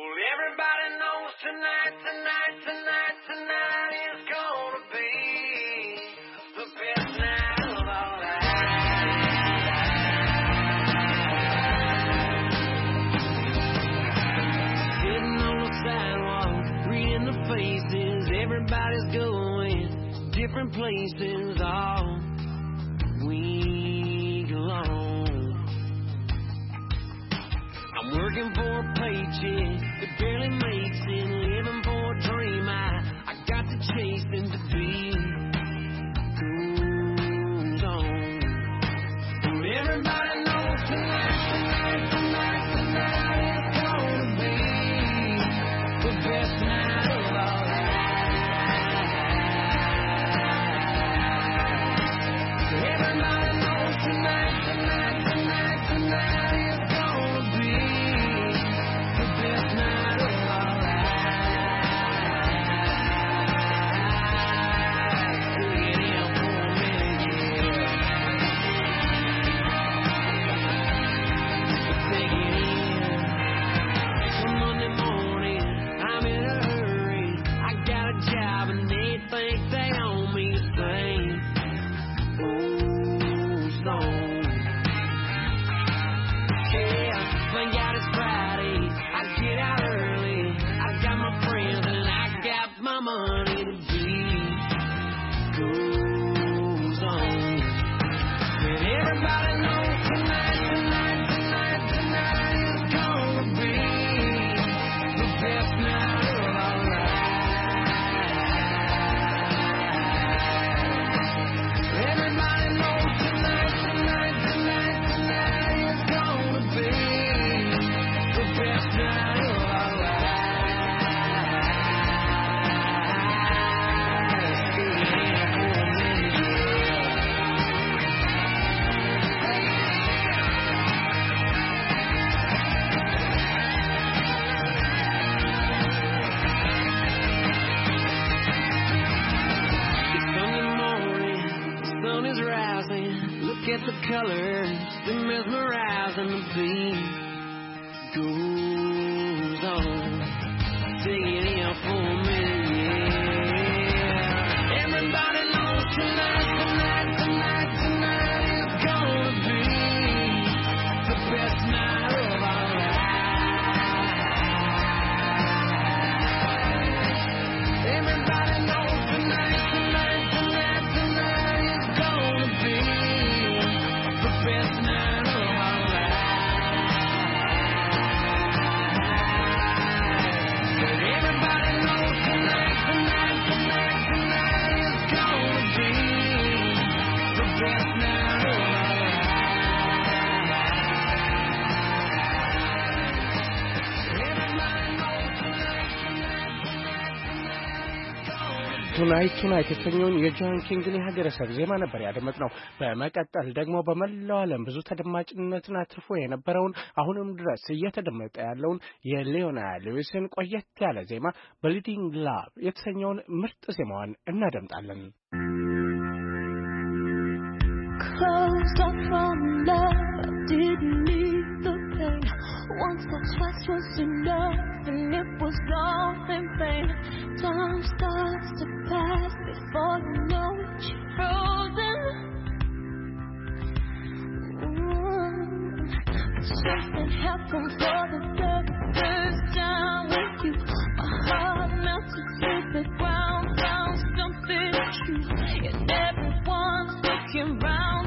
Everybody's going different places all week long. I'm working for a paycheck that barely makes it, living for a dream I, I got to chase and to be goes on. And everybody knows tonight, tonight, tonight, tonight is gonna be the best night of all. Everybody knows tonight, tonight, tonight, tonight is gonna be the best night of our lives. Take it in for a minute, yeah. Take it in. It's a Monday morning, I'm in a hurry. I got a job and they think they own me a thing. The colors, they mesmerize and the beat goes on. Take it in for a minute, yeah. Everybody knows tonight, tonight, tonight, tonight is gonna be the best night of our lives. Everybody knows tonight, tonight, tonight, tonight is gonna be the best night of our lives. Everybody knows ቱናይት ቱናይት የተሰኘውን የጆን ኪንግን የሀገረሰብ ዜማ ነበር ያደመጥነው። በመቀጠል ደግሞ በመላው ዓለም ብዙ ተደማጭነትን አትርፎ የነበረውን አሁንም ድረስ እየተደመጠ ያለውን የሊዮና ሌዊስን ቆየት ያለ ዜማ ብሊዲንግ ላቭ የተሰኘውን ምርጥ ዜማዋን እናደምጣለን። Closed off from love, I didn't need the pain. Once or twice was enough, and it was all in vain. Time starts to pass before you know it, you're frozen. Mm. Something happened for the very first time with you. My heart melted to the ground, found something true, and everyone's looking round.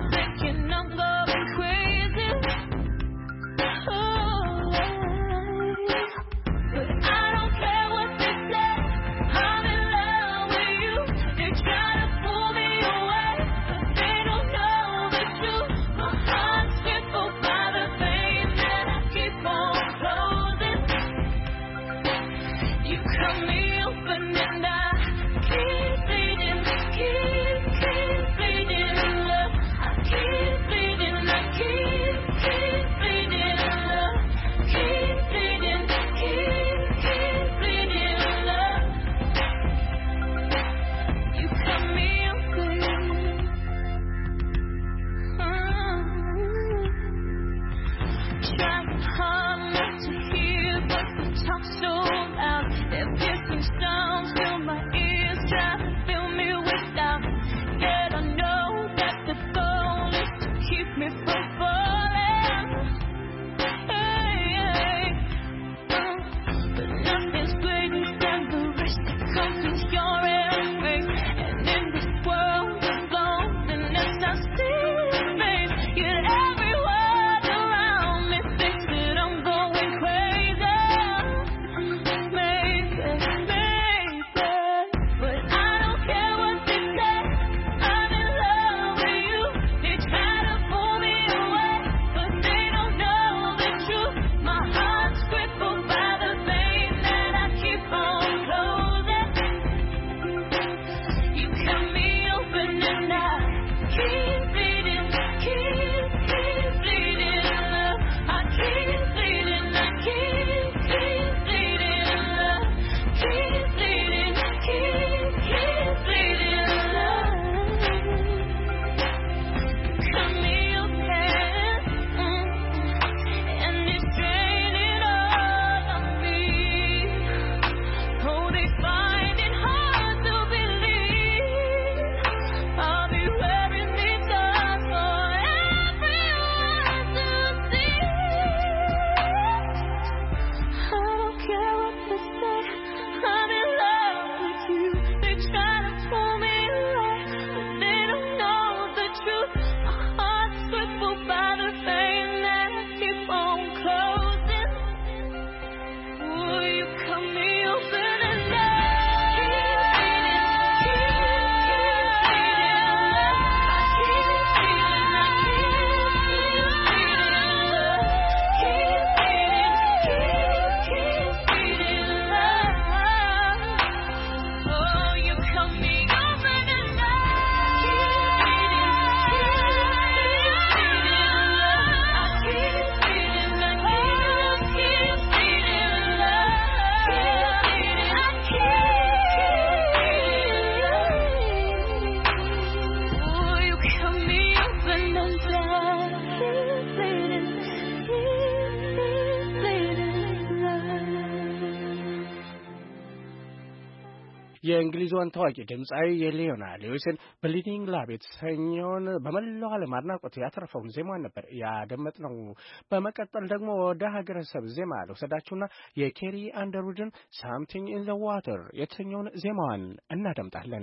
የእንግሊዟን ታዋቂ ድምጻዊ የሊዮና ሌዊስን ብሊዲንግ ላቭ የተሰኘውን በመላው ዓለም አድናቆት ያተረፈውን ዜማን ነበር ያደመጥነው። በመቀጠል ደግሞ ወደ ሀገረሰብ ዜማ ልውሰዳችሁና የኬሪ አንደርውድን ሳምቲንግ ኢን ዘ ዋተር የተሰኘውን ዜማዋን እናደምጣለን።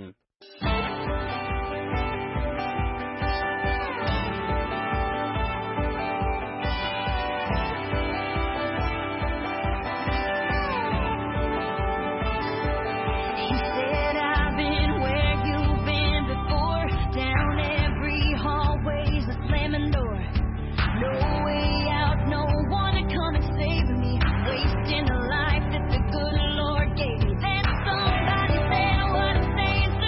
Wasting a life that the good Lord gave me. Then somebody said, what I'm saying's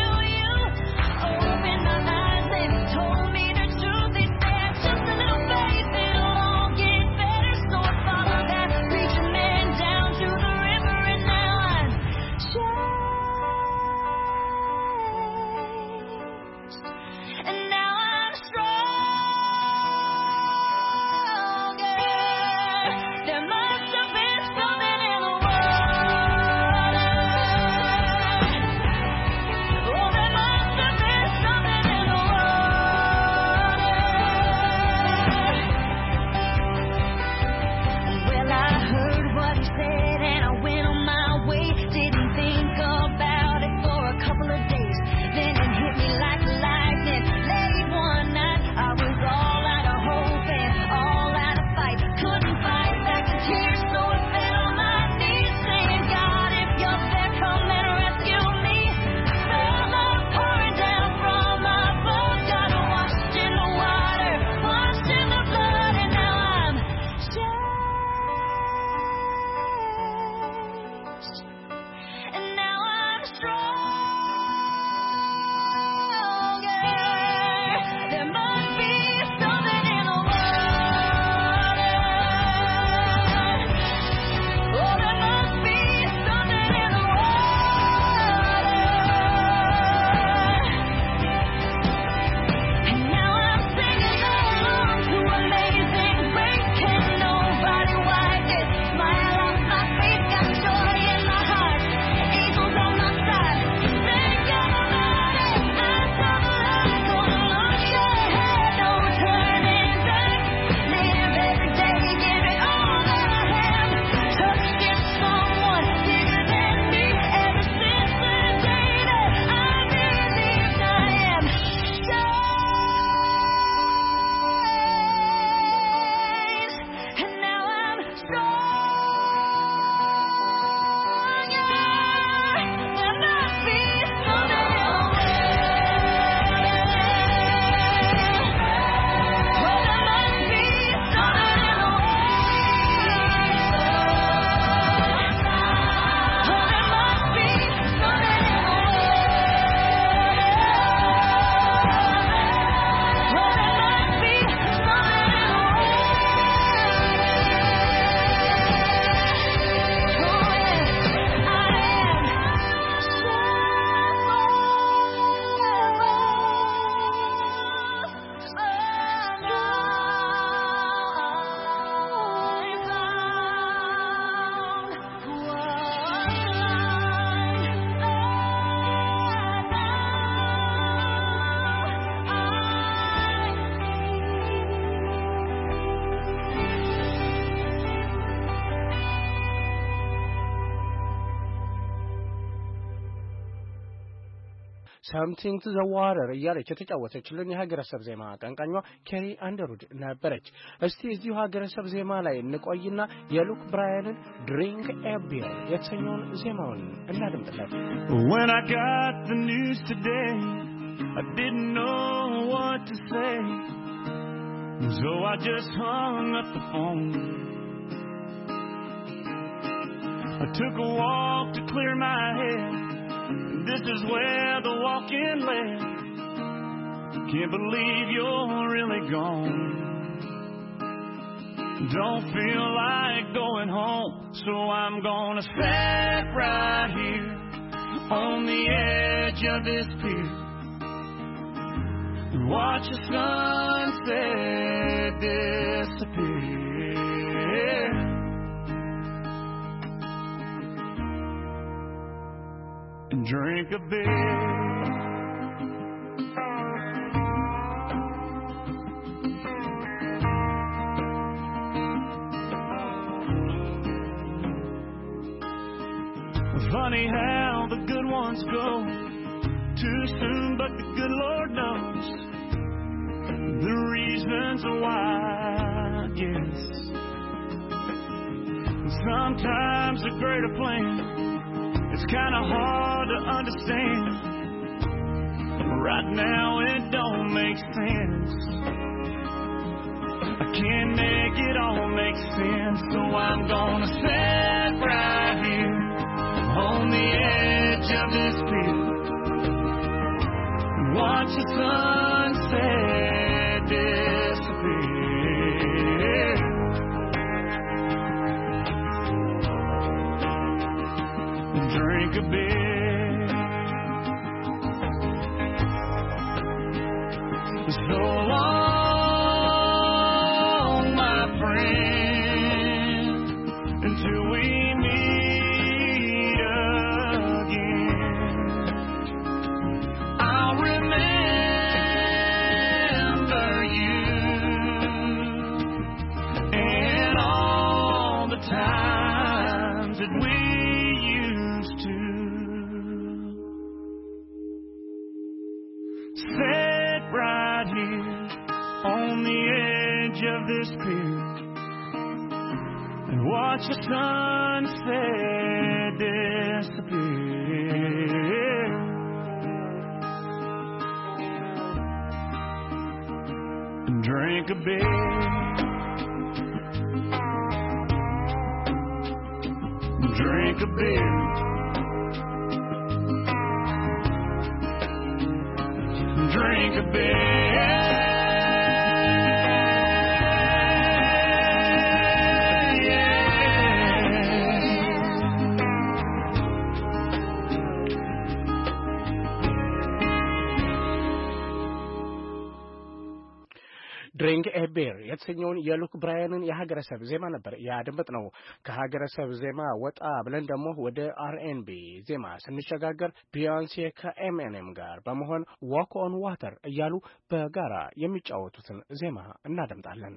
something to the water እያለች የተጫወተችልን የሀገረሰብ ዜማ አቀንቃኟ ኬሪ አንደርውድ ነበረች። እስቲ እዚሁ ሀገረሰብ ዜማ ላይ እንቆይና የሉክ ብራያንን ድሪንክ ኤ ቢር የተሰኘውን ዜማውን እናድምጥለት። When I got the news today, I didn't know what to say, so I just hung up the phone. I took a walk to clear my head. This is where the walk-in led. Can't believe you're really gone. Don't feel like going home, so I'm gonna sit right here on the edge of this pier and watch the sunset disappear. And drink a beer. Funny how the good ones go too soon, but the good Lord knows the reasons why, yes. Sometimes a greater plan, it's kind of hard to understand. Right now it don't make sense. I can't make it all make sense, so I'm gonna sit right here on the edge of this pier and watch the sunset disappear. And drink a beer. So long, my friend, until we meet again. I'll remember you and all the times that we used to sit right here on the edge of this pier and watch the sunset disappear. And drink a beer. Drink a beer. Drink a beer. ድሪንክ ኤ ቢር የተሰኘውን የሉክ ብራያንን የሀገረሰብ ዜማ ነበር ያደመጥነው። ከሀገረሰብ ዜማ ወጣ ብለን ደግሞ ወደ አር ኤንድ ቢ ዜማ ስንሸጋገር ቢዮንሴ ከኤምኤንኤም ጋር በመሆን ዋክ ኦን ዋተር እያሉ በጋራ የሚጫወቱትን ዜማ እናደምጣለን።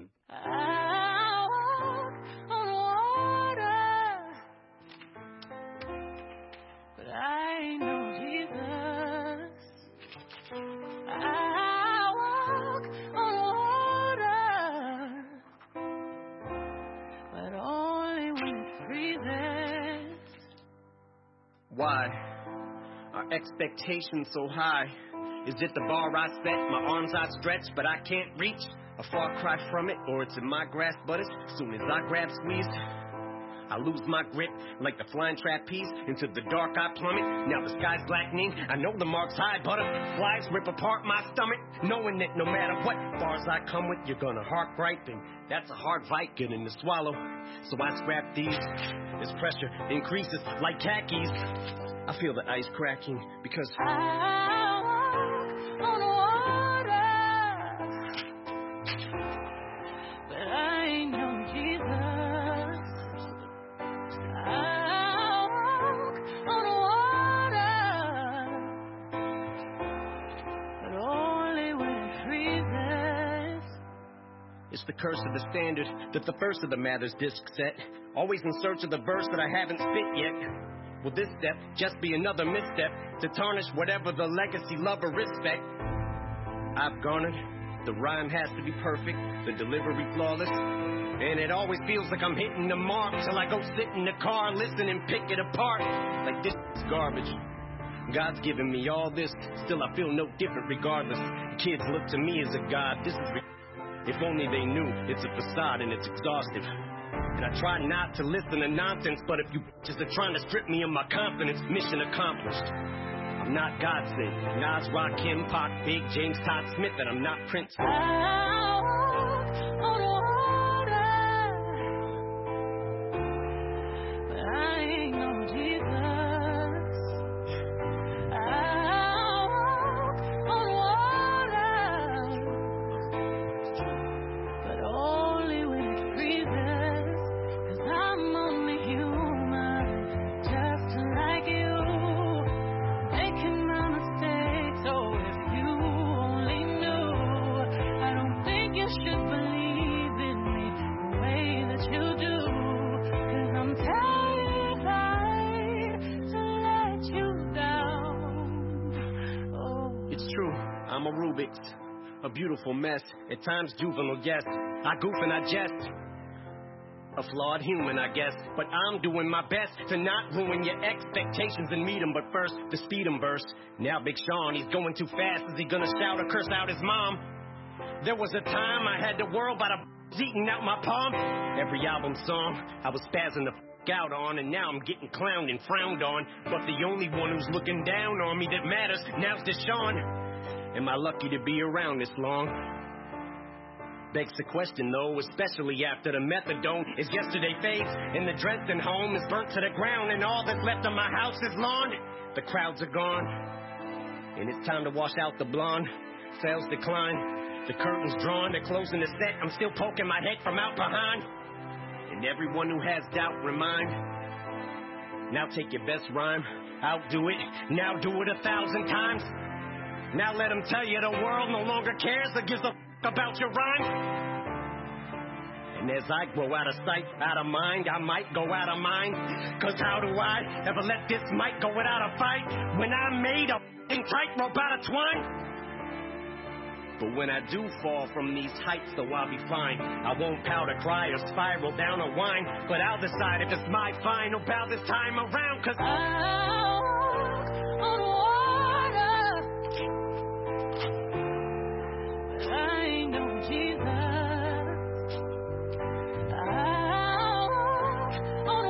Why are expectations so high? Is it the bar I set, my arms outstretched, but I can't reach? A far cry from it, or it's in my grasp, but as soon as I grab squeeze, I lose my grip like the flying trapeze. Into the dark I plummet, now the sky's blackening. I know the mark's high, butterflies rip apart my stomach, knowing that no matter what bars I come with, you're gonna hark right, and that's a hard fight getting to swallow. So I scrap these, as pressure increases like khakis. I feel the ice cracking because I walk on water, but I ain't no Jesus. I walk on water, but only when it freezes. It's the curse of the standard that the first of the matters disc set. Always in search of the verse that I haven't spit yet. Will this step just be another misstep to tarnish whatever the legacy love or respect I've garnered? The rhyme has to be perfect, the delivery flawless, and it always feels like I'm hitting the mark till I go sit in the car, listen and pick it apart like this is garbage. God's given me all this, still I feel no different regardless. Kids look to me as a god, this is re- if only they knew it's a facade and it's exhaustive. And I try not to listen to nonsense, but if you bitches are trying to strip me of my confidence, mission accomplished. I'm not Godsend, Nas, Rakim, Pac, Big, James, Todd Smith, and I'm not Prince. I walk on water, but I ain't no Jesus. I walk on water, but only when it freezes, 'cause I'm only human, just like you. Should believe in me the way that you do, 'cause I'm terrified to let you down. Oh. It's true, I'm a Rubik's, a beautiful mess, at times juvenile, yes. I goof and I jest, a flawed human, I guess, but I'm doing my best to not ruin your expectations and meet them. But first, the speed 'em verse. Now Big Sean, he's going too fast. Is he gonna shout or curse out his mom? There was a time I had the world by the eating out my palm. Every album song I was spazzing the f*** out on, and now I'm getting clowned and frowned on. But the only one who's looking down on me that matters now's Deshaun. Am I lucky to be around this long? Begs the question though, especially after the methadone is yesterday fades, and the Dresden home is burnt to the ground, and all that's left of my house is lawn. The crowds are gone, and it's time to wash out the blonde. Sales decline. The curtain's drawn, they're closing the set. I'm still poking my head from out behind. And everyone who has doubt, remind. Now take your best rhyme, outdo it. Now do it a thousand times. Now let them tell you the world no longer cares or gives a f*** about your rhyme. And as I grow out of sight, out of mind, I might go out of mind. 'Cause how do I ever let this mic go without a fight when I made a f***ing tightrope out of twine? But when I do fall from these heights, though I'll be fine. I won't powder cry or spiral down a whine, but I'll decide if it's my final bow this time around. 'Cause I walk on water, but I ain't no Jesus. I walk on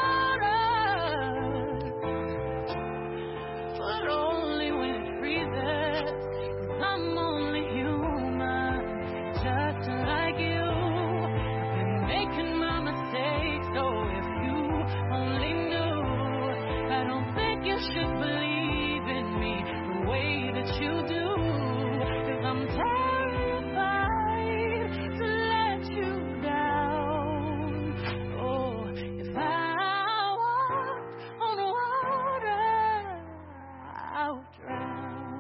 water, but only when it freezes. 'Cause I'm only human, just like you. I've been making my mistakes, so if you only knew, I don't think you should believe in me the way that you do. 'Cause I'm terrified to let you down. Oh, if I walk on water, I'll drown.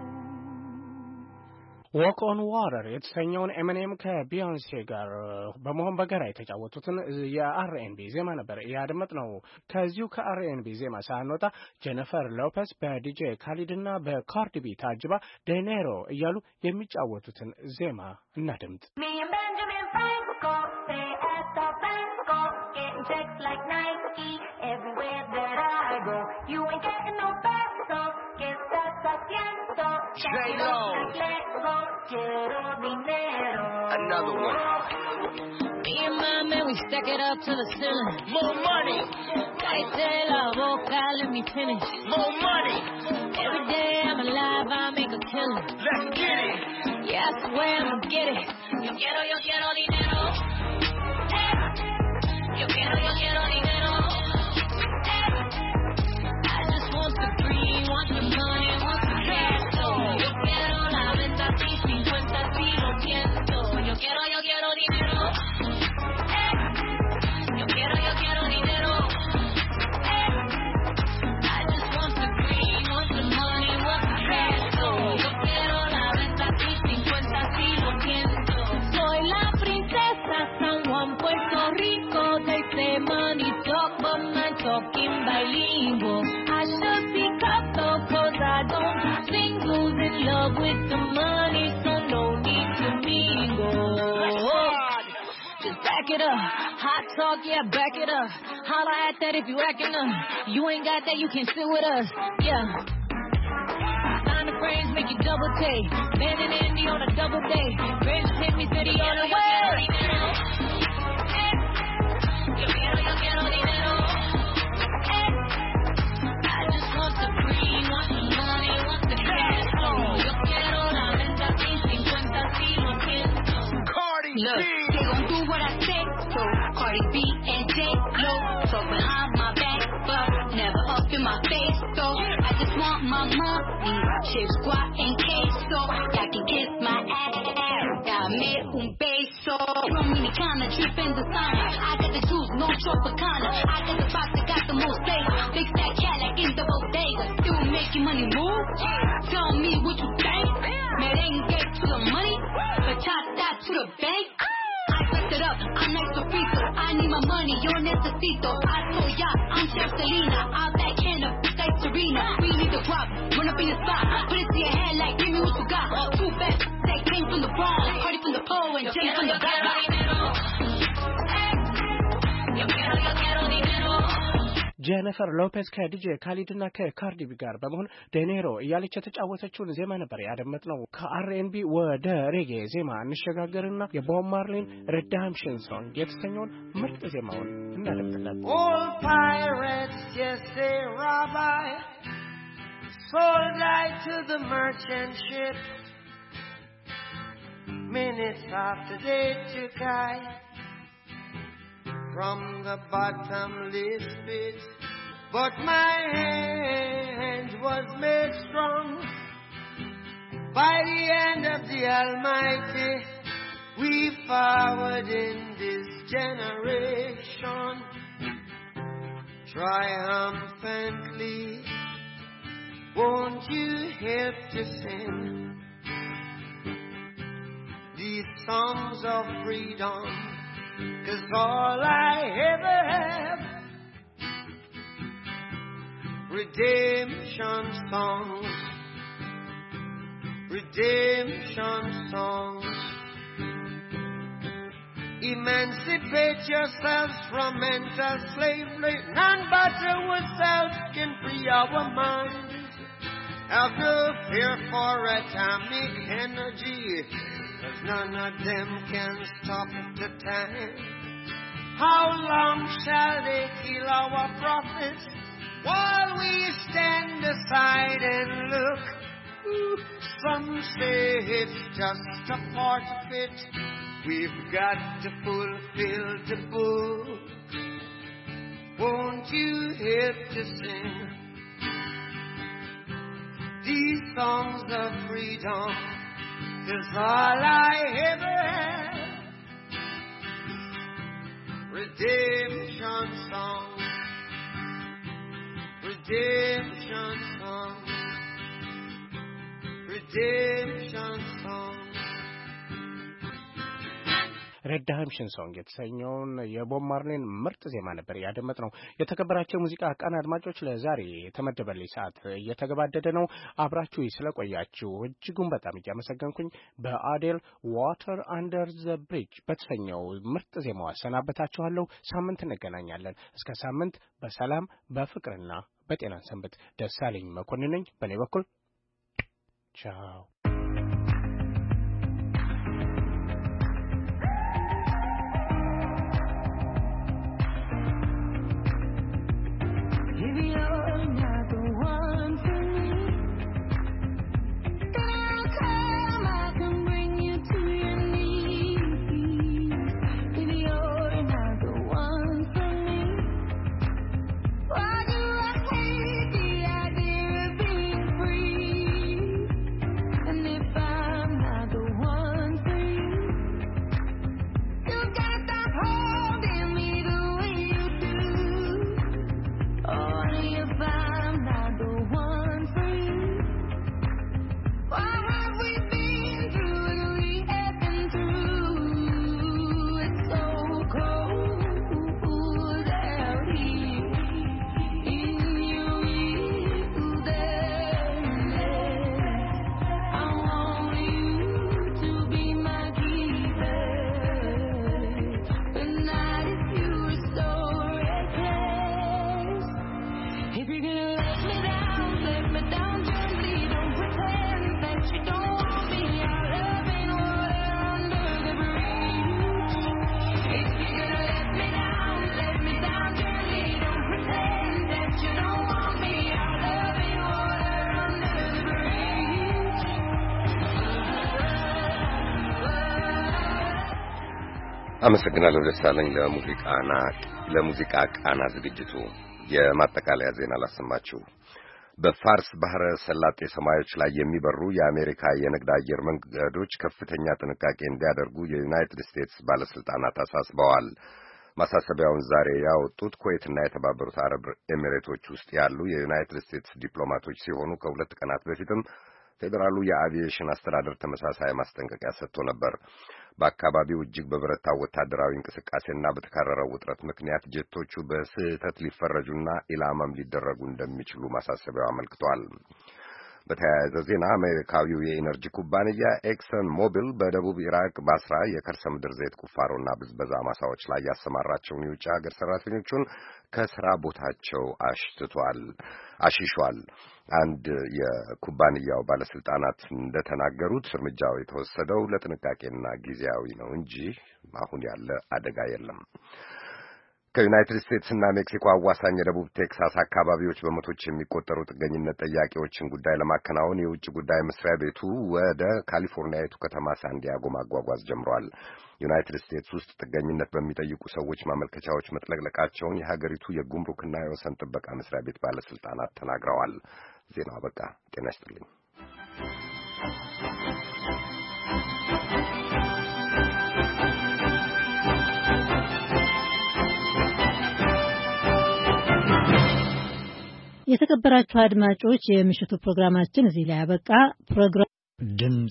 Walk on Water የተሰኘውን ኤምኤንኤም ከቢዮንሴ ጋር በመሆን በጋራ የተጫወቱትን የአርኤንቢ ዜማ ነበር ያደመጥነው። ከዚሁ ከአርኤንቢ ዜማ ሳንወጣ ጄኒፈር ሎፔዝ በዲጄ ካሊድና በካርዲቢ ታጅባ ዴኔሮ እያሉ የሚጫወቱትን ዜማ እናድምጥ። Me and Benjamin Franco stay at the Franco, getting checks like Nike everywhere that I go. You ain't getting no peso, que estás haciendo? J-Lo. Another one. Me and my man, we stack it up to the ceiling. More money. Cállate la boca, let me finish. More money. Every day I'm alive, I make a killing. Let's get it. Yeah, I swear I'ma get it. Yo quiero, yo quiero dinero. Eh. Yo quiero, yo quiero dinero. Eh. I just want the green, want the money, want the cash. So yo quiero la venta así, cincuenta así, lo siento. Yo quiero, yo quiero dinero. Eh. Yo quiero, yo quiero dinero. Eh. I just want the green, want the money, want the cash. So yo quiero la venta así, cincuenta así, lo siento. Soy la princesa San Juan, Puerto Rico, they say money up with the money, so no need to mingle. Just back it up, hot talk, yeah, back it up. Holla at that if you acting up. You ain't got that, you can sit with us, yeah. Sign the frames, make you double take. Man and Andy on a double date. Friends hit me, city on the way. Yo quiero, yo quiero dinero. I just want the free, want the money, want the cash flow. Yo quiero la venta sin cincuenta si lo siento. Cardi B. Look, they gon' do what I say, so Cardi B and J Lo talk behind my back, but never up in my face, so I just want my money, chips, guac, and queso. Y'all can kiss my ass, dame un beso. Dominicana, trip in the sauna. I got the juice, no Tropicana. I got the box that got the most flavor. Fix that Cadillac in the bodega. Still making money move. Tell me what you think. Merengue to the money, bachata to the bank. I pressed it up, I'm next to free throw. I need my money, yo necesito. I told ya, I'm Chef Selena. I'll back in up, like Serena. We need the drop, run up in the spot. Put it to your head like, give me what you got. Two bets, that came from the Bronx. Party from the pole and Jenny from the block. Yo quiero, yo quiero dinero. ጄኒፈር ሎፔዝ ከዲጄ ካሊድና ከካርዲ ቢ ጋር በመሆን ዴኔሮ እያለች የተጫወተችውን ዜማ ነበር ያደመጥነው። ከአርኤንቢ ወደ ሬጌ ዜማ እንሸጋገርና የቦብ ማርሊን ሬዳምፕሽን ሶንግ የተሰኘውን ምርጥ ዜማውን እናደምጣለን። All pirates, yes they rob I, sold I to the merchant ship. Minutes after they took I from the bottomless pit, but my hand was made strong by the hand of the Almighty. We forward in this generation triumphantly. Won't you help to sing these songs of freedom? 'Cause all I ever have, redemption songs, redemption songs. Emancipate yourselves from mental slavery. None but ourselves can free our minds. Have no fear for atomic energy, 'cause none of them can stop the time. How long shall they kill our prophets while we stand aside and look? Ooh, some say it's just a part of it. We've got to fulfill the book. Won't you help to sing these songs of freedom? 'Cause all I ever had, redemption songs, redemption songs, redemption songs. ሬዳምፕሽን ሶንግ የተሰኘውን የቦብ ማርሊን ምርጥ ዜማ ነበር ያደመጥነው። የተከበራቸው ሙዚቃ ቀን አድማጮች፣ ለዛሬ የተመደበልኝ ሰዓት እየተገባደደ ነው። አብራችሁ ስለቆያችሁ እጅጉን በጣም እያመሰገንኩኝ በአዴል ዋተር አንደር ዘ ብሪጅ በተሰኘው ምርጥ ዜማዋ አሰናበታችኋለሁ። ሳምንት እንገናኛለን። እስከ ሳምንት በሰላም በፍቅርና በጤና ሰንብት። ደሳለኝ መኮንን ነኝ በእኔ በኩል ቻው። አመሰግናለሁ ደሳለኝ ለሙዚቃና ለሙዚቃ ቃና ዝግጅቱ። የማጠቃለያ ዜና ላሰማችሁ። በፋርስ ባህረ ሰላጤ ሰማዮች ላይ የሚበሩ የአሜሪካ የንግድ አየር መንገዶች ከፍተኛ ጥንቃቄ እንዲያደርጉ የዩናይትድ ስቴትስ ባለስልጣናት አሳስበዋል። ማሳሰቢያውን ዛሬ ያወጡት ኩዌትና የተባበሩት አረብ ኤሚሬቶች ውስጥ ያሉ የዩናይትድ ስቴትስ ዲፕሎማቶች ሲሆኑ ከሁለት ቀናት በፊትም ፌዴራሉ የአቪዬሽን አስተዳደር ተመሳሳይ ማስጠንቀቂያ ሰጥቶ ነበር። በአካባቢው እጅግ በበረታው ወታደራዊ እንቅስቃሴና በተካረረው ውጥረት ምክንያት ጀቶቹ በስህተት ሊፈረጁና ኢላማም ሊደረጉ እንደሚችሉ ማሳሰቢያው አመልክቷል። በተያያዘ ዜና አሜሪካዊው የኢነርጂ ኩባንያ ኤክሰን ሞቢል በደቡብ ኢራቅ ባስራ የከርሰ ምድር ዘይት ቁፋሮና ብዝበዛ ማሳዎች ላይ ያሰማራቸውን የውጭ ሀገር ሰራተኞቹን ከስራ ቦታቸው አሽትቷል አሽሿል። አንድ የኩባንያው ባለስልጣናት እንደተናገሩት እርምጃው የተወሰደው ለጥንቃቄና ጊዜያዊ ነው እንጂ አሁን ያለ አደጋ የለም። ከዩናይትድ ስቴትስ እና ሜክሲኮ አዋሳኝ የደቡብ ቴክሳስ አካባቢዎች በመቶች የሚቆጠሩ ጥገኝነት ጠያቂዎችን ጉዳይ ለማከናወን የውጭ ጉዳይ መስሪያ ቤቱ ወደ ካሊፎርኒያዊቱ ከተማ ሳንዲያጎ ማጓጓዝ ጀምሯል። ዩናይትድ ስቴትስ ውስጥ ጥገኝነት በሚጠይቁ ሰዎች ማመልከቻዎች መጥለቅለቃቸውን የሀገሪቱ የጉምሩክና የወሰን ጥበቃ መስሪያ ቤት ባለስልጣናት ተናግረዋል። ዜናው አበቃ። ጤና ይስጥልኝ። የተከበራችሁ አድማጮች የምሽቱ ፕሮግራማችን እዚህ ላይ አበቃ። ፕሮግራም